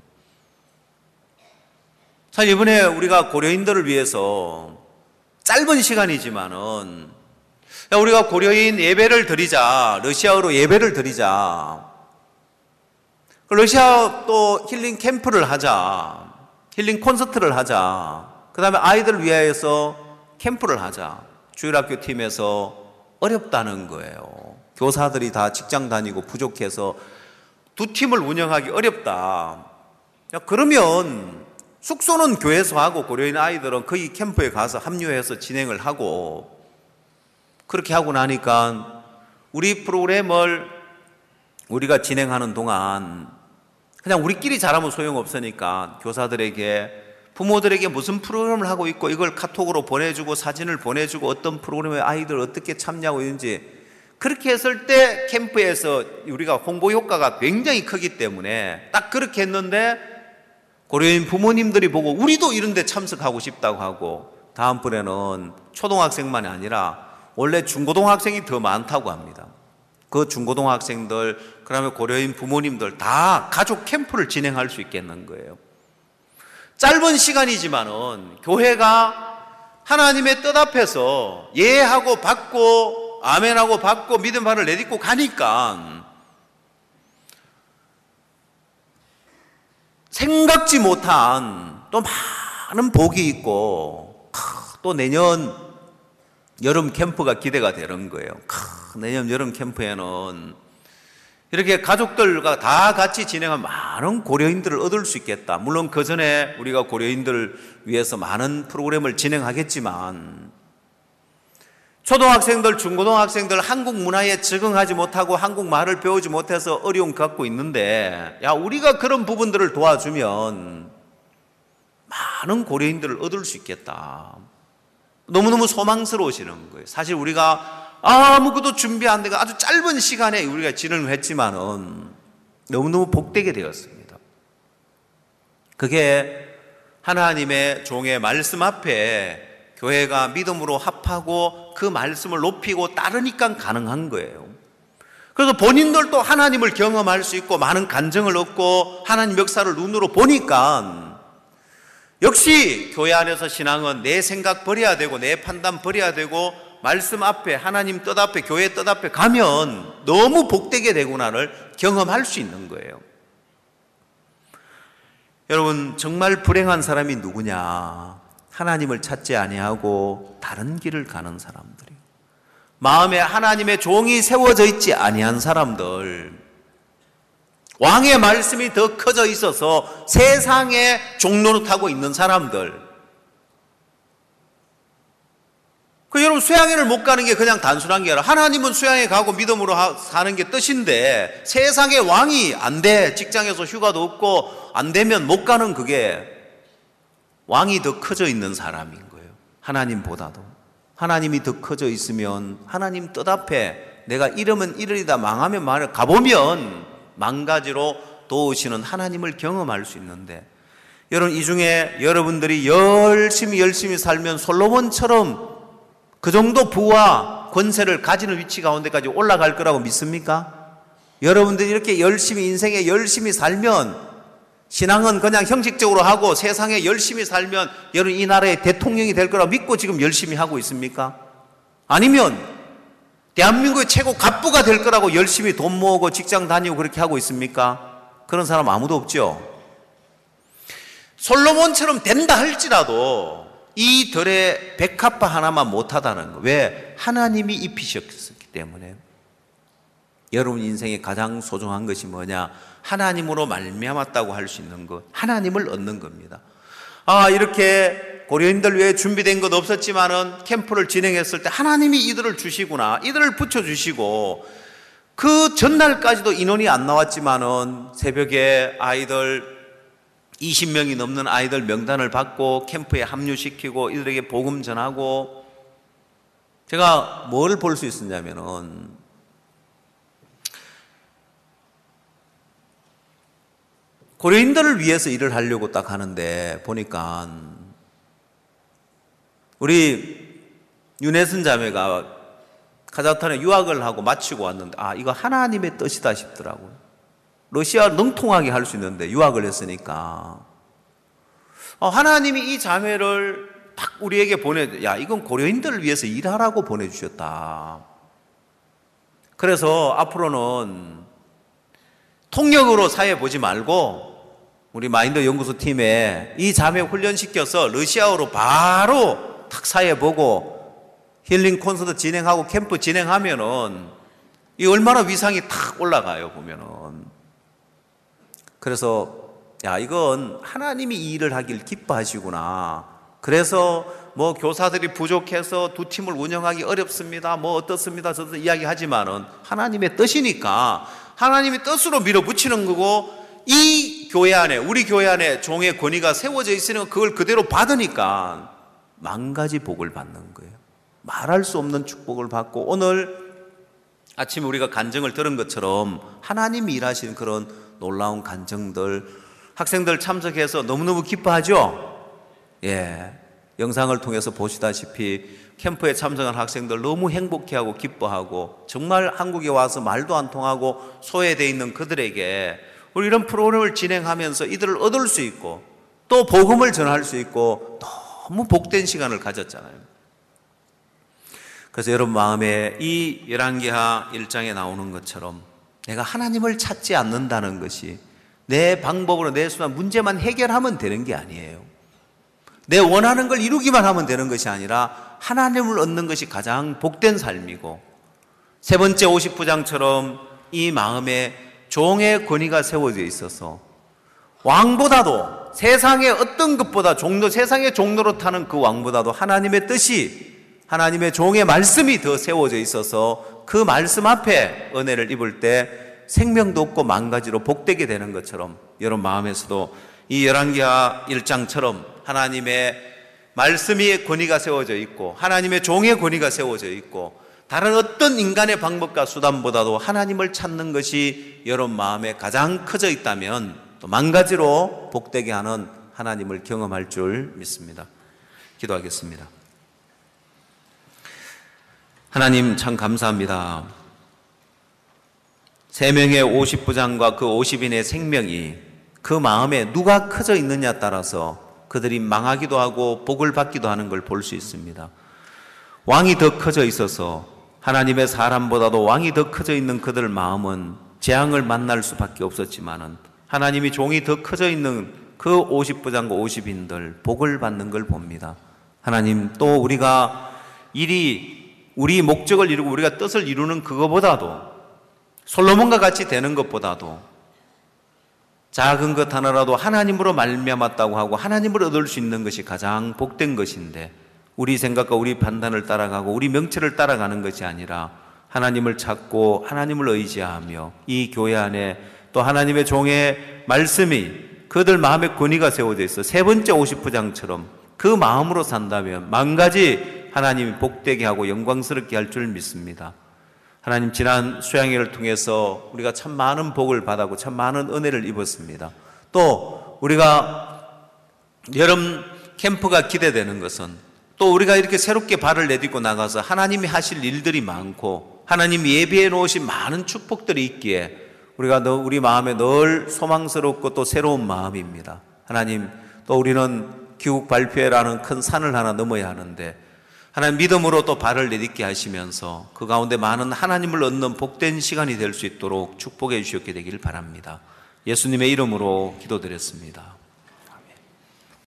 사실 이번에 우리가 고려인들을 위해서 짧은 시간이지만은, 야, 우리가 고려인 예배를 드리자, 러시아어로 예배를 드리자, 러시아 또 힐링 캠프를 하자, 힐링 콘서트를 하자, 그 다음에 아이들을 위하여서 캠프를 하자. 주일학교 팀에서 어렵다는 거예요. 교사들이 다 직장 다니고 부족해서 두 팀을 운영하기 어렵다. 야, 그러면 숙소는 교회에서 하고 고려인 아이들은 거기 캠프에 가서 합류해서 진행을 하고, 그렇게 하고 나니까 우리 프로그램을 우리가 진행하는 동안 그냥 우리끼리 잘하면 소용없으니까 교사들에게, 부모들에게 무슨 프로그램을 하고 있고 이걸 카톡으로 보내주고 사진을 보내주고 어떤 프로그램에 아이들 어떻게 참여하고 있는지, 그렇게 했을 때 캠프에서 우리가 홍보 효과가 굉장히 크기 때문에 딱 그렇게 했는데 고려인 부모님들이 보고 우리도 이런 데 참석하고 싶다고 하고, 다음번에는 초등학생만이 아니라 원래 중고등학생이 더 많다고 합니다. 그 중고등학생들, 그 다음에 고려인 부모님들 다 가족 캠프를 진행할 수 있겠는 거예요. 짧은 시간이지만은 교회가 하나님의 뜻 앞에서 예하고 받고 아멘하고 받고 믿음 발을 내딛고 가니까 생각지 못한 또 많은 복이 있고, 또 내년 여름 캠프가 기대가 되는 거예요. 내년 여름 캠프에는 이렇게 가족들과 다 같이 진행한 많은 고려인들을 얻을 수 있겠다. 물론 그 전에 우리가 고려인들을 위해서 많은 프로그램을 진행하겠지만, 초등학생들, 중고등학생들 한국 문화에 적응하지 못하고 한국 말을 배우지 못해서 어려움 갖고 있는데, 야, 우리가 그런 부분들을 도와주면 많은 고려인들을 얻을 수 있겠다. 너무너무 소망스러우시는 거예요. 사실 우리가 아무것도 준비 안 되고 아주 짧은 시간에 우리가 진행을 했지만은 너무너무 복되게 되었습니다. 그게 하나님의 종의 말씀 앞에 교회가 믿음으로 합하고 그 말씀을 높이고 따르니까 가능한 거예요. 그래서 본인들도 하나님을 경험할 수 있고 많은 간증을 얻고 하나님 역사를 눈으로 보니까, 역시 교회 안에서 신앙은 내 생각 버려야 되고 내 판단 버려야 되고 말씀 앞에, 하나님 뜻 앞에, 교회 뜻 앞에 가면 너무 복되게 되구나를 경험할 수 있는 거예요. 여러분, 정말 불행한 사람이 누구냐? 하나님을 찾지 아니하고 다른 길을 가는 사람들이요. 마음에 하나님의 종이 세워져 있지 아니한 사람들, 왕의 말씀이 더 커져 있어서 세상에 종노릇하고 있는 사람들, 수양회를 못 가는 게 그냥 단순한 게 아니라 하나님은 수양회 가고 믿음으로 하, 사는 게 뜻인데 세상의 왕이 안 돼. 직장에서 휴가도 없고 안 되면 못 가는 그게 왕이 더 커져 있는 사람인 거예요. 하나님보다도. 하나님이 더 커져 있으면 하나님 뜻 앞에 내가 이러면 이러리다 망하면 말을 가보면 망가지로 도우시는 하나님을 경험할 수 있는데 여러분 이 중에 여러분들이 열심히 열심히 살면 솔로몬처럼 그 정도 부와 권세를 가지는 위치 가운데까지 올라갈 거라고 믿습니까? 여러분들이 이렇게 열심히 인생에 열심히 살면 신앙은 그냥 형식적으로 하고 세상에 열심히 살면 여러분 이 나라의 대통령이 될 거라고 믿고 지금 열심히 하고 있습니까? 아니면 대한민국의 최고 갑부가 될 거라고 열심히 돈 모으고 직장 다니고 그렇게 하고 있습니까? 그런 사람 아무도 없죠. 솔로몬처럼 된다 할지라도 이 들의 백합화 하나만 못하다는 거. 왜? 하나님이 입히셨기 때문에. 여러분 인생의 가장 소중한 것이 뭐냐? 하나님으로 말미암았다고 할 수 있는 것, 하나님을 얻는 겁니다. 아, 이렇게 고려인들 외에 준비된 것 없었지만은 캠프를 진행했을 때 하나님이 이들을 주시구나, 이들을 붙여주시고 그 전날까지도 인원이 안 나왔지만은 새벽에 아이들 이십 명이 넘는 아이들 명단을 받고 캠프에 합류시키고 이들에게 복음 전하고 제가 뭘 볼 수 있었냐면은 고려인들을 위해서 일을 하려고 딱 하는데 보니까 우리 윤혜순 자매가 카자흐스탄에 유학을 하고 마치고 왔는데 아 이거 하나님의 뜻이다 싶더라고요. 러시아 능통하게 할 수 있는데 유학을 했으니까 어, 하나님이 이 자매를 딱 우리에게 보내 야 이건 고려인들을 위해서 일하라고 보내주셨다. 그래서 앞으로는 통역으로 사회 보지 말고 우리 마인드 연구소 팀에 이 자매 훈련시켜서 러시아어로 바로 탁 사회 보고 힐링 콘서트 진행하고 캠프 진행하면은 이 얼마나 위상이 탁 올라가요 보면은. 그래서 야 이건 하나님이 이 일을 하길 기뻐하시구나. 그래서 뭐 교사들이 부족해서 두 팀을 운영하기 어렵습니다. 뭐 어떻습니다. 저도 이야기하지만은 하나님의 뜻이니까 하나님의 뜻으로 밀어붙이는 거고 이 교회 안에 우리 교회 안에 종의 권위가 세워져 있으니까 그걸 그대로 받으니까 만 가지 복을 받는 거예요. 말할 수 없는 축복을 받고 오늘 아침에 우리가 간증을 들은 것처럼 하나님이 일하시는 그런 놀라운 간증들 학생들 참석해서 너무너무 기뻐하죠? 예. 영상을 통해서 보시다시피 캠프에 참석한 학생들 너무 행복해하고 기뻐하고 정말 한국에 와서 말도 안 통하고 소외되어 있는 그들에게 우리 이런 프로그램을 진행하면서 이들을 얻을 수 있고 또 복음을 전할 수 있고 너무 복된 시간을 가졌잖아요. 그래서 여러분 마음에 이 열왕기하 일 장에 나오는 것처럼 내가 하나님을 찾지 않는다는 것이 내 방법으로 내 수단 문제만 해결하면 되는 게 아니에요. 내 원하는 걸 이루기만 하면 되는 것이 아니라 하나님을 얻는 것이 가장 복된 삶이고 세 번째 오십구 장처럼 이 마음에 종의 권위가 세워져 있어서 왕보다도 세상의 어떤 것보다 종로, 세상의 종로로 타는 그 왕보다도 하나님의 뜻이 하나님의 종의 말씀이 더 세워져 있어서 그 말씀 앞에 은혜를 입을 때 생명도 없고 망가지로 복되게 되는 것처럼 여러분 마음에서도 이 열왕기하 일 장처럼 하나님의 말씀의 권위가 세워져 있고 하나님의 종의 권위가 세워져 있고 다른 어떤 인간의 방법과 수단보다도 하나님을 찾는 것이 여러분 마음에 가장 커져 있다면 또 망가지로 복되게 하는 하나님을 경험할 줄 믿습니다. 기도하겠습니다. 하나님 참 감사합니다. 세 명의 오십구 장과 그 오십 인의 생명이 그 마음에 누가 커져 있느냐에 따라서 그들이 망하기도 하고 복을 받기도 하는 걸 볼 수 있습니다. 왕이 더 커져 있어서 하나님의 사람보다도 왕이 더 커져 있는 그들 마음은 재앙을 만날 수밖에 없었지만은 하나님이 종이 더 커져 있는 그 오십구 장과 오십 인들 복을 받는 걸 봅니다. 하나님 또 우리가 일이 우리 목적을 이루고 우리가 뜻을 이루는 그거보다도 솔로몬과 같이 되는 것보다도 작은 것 하나라도 하나님으로 말미암았다고 하고 하나님을 얻을 수 있는 것이 가장 복된 것인데 우리 생각과 우리 판단을 따라가고 우리 명체를 따라가는 것이 아니라 하나님을 찾고 하나님을 의지하며 이 교회 안에 또 하나님의 종의 말씀이 그들 마음에 권위가 세워져 있어 세 번째 오십 부장처럼 그 마음으로 산다면 만 가지 하나님이 복되게 하고 영광스럽게 할 줄 믿습니다. 하나님, 지난 수양회를 통해서 우리가 참 많은 복을 받았고 참 많은 은혜를 입었습니다. 또 우리가 여름 캠프가 기대되는 것은 또 우리가 이렇게 새롭게 발을 내딛고 나가서 하나님이 하실 일들이 많고 하나님이 예비해 놓으신 많은 축복들이 있기에 우리가 우리 마음에 늘 소망스럽고 또 새로운 마음입니다. 하나님, 또 우리는 귀국 발표회라는 큰 산을 하나 넘어야 하는데 하나님 믿음으로 또 발을 내딛게 하시면서 그 가운데 많은 하나님을 얻는 복된 시간이 될 수 있도록 축복해 주시게 되길 바랍니다. 예수님의 이름으로 기도드렸습니다.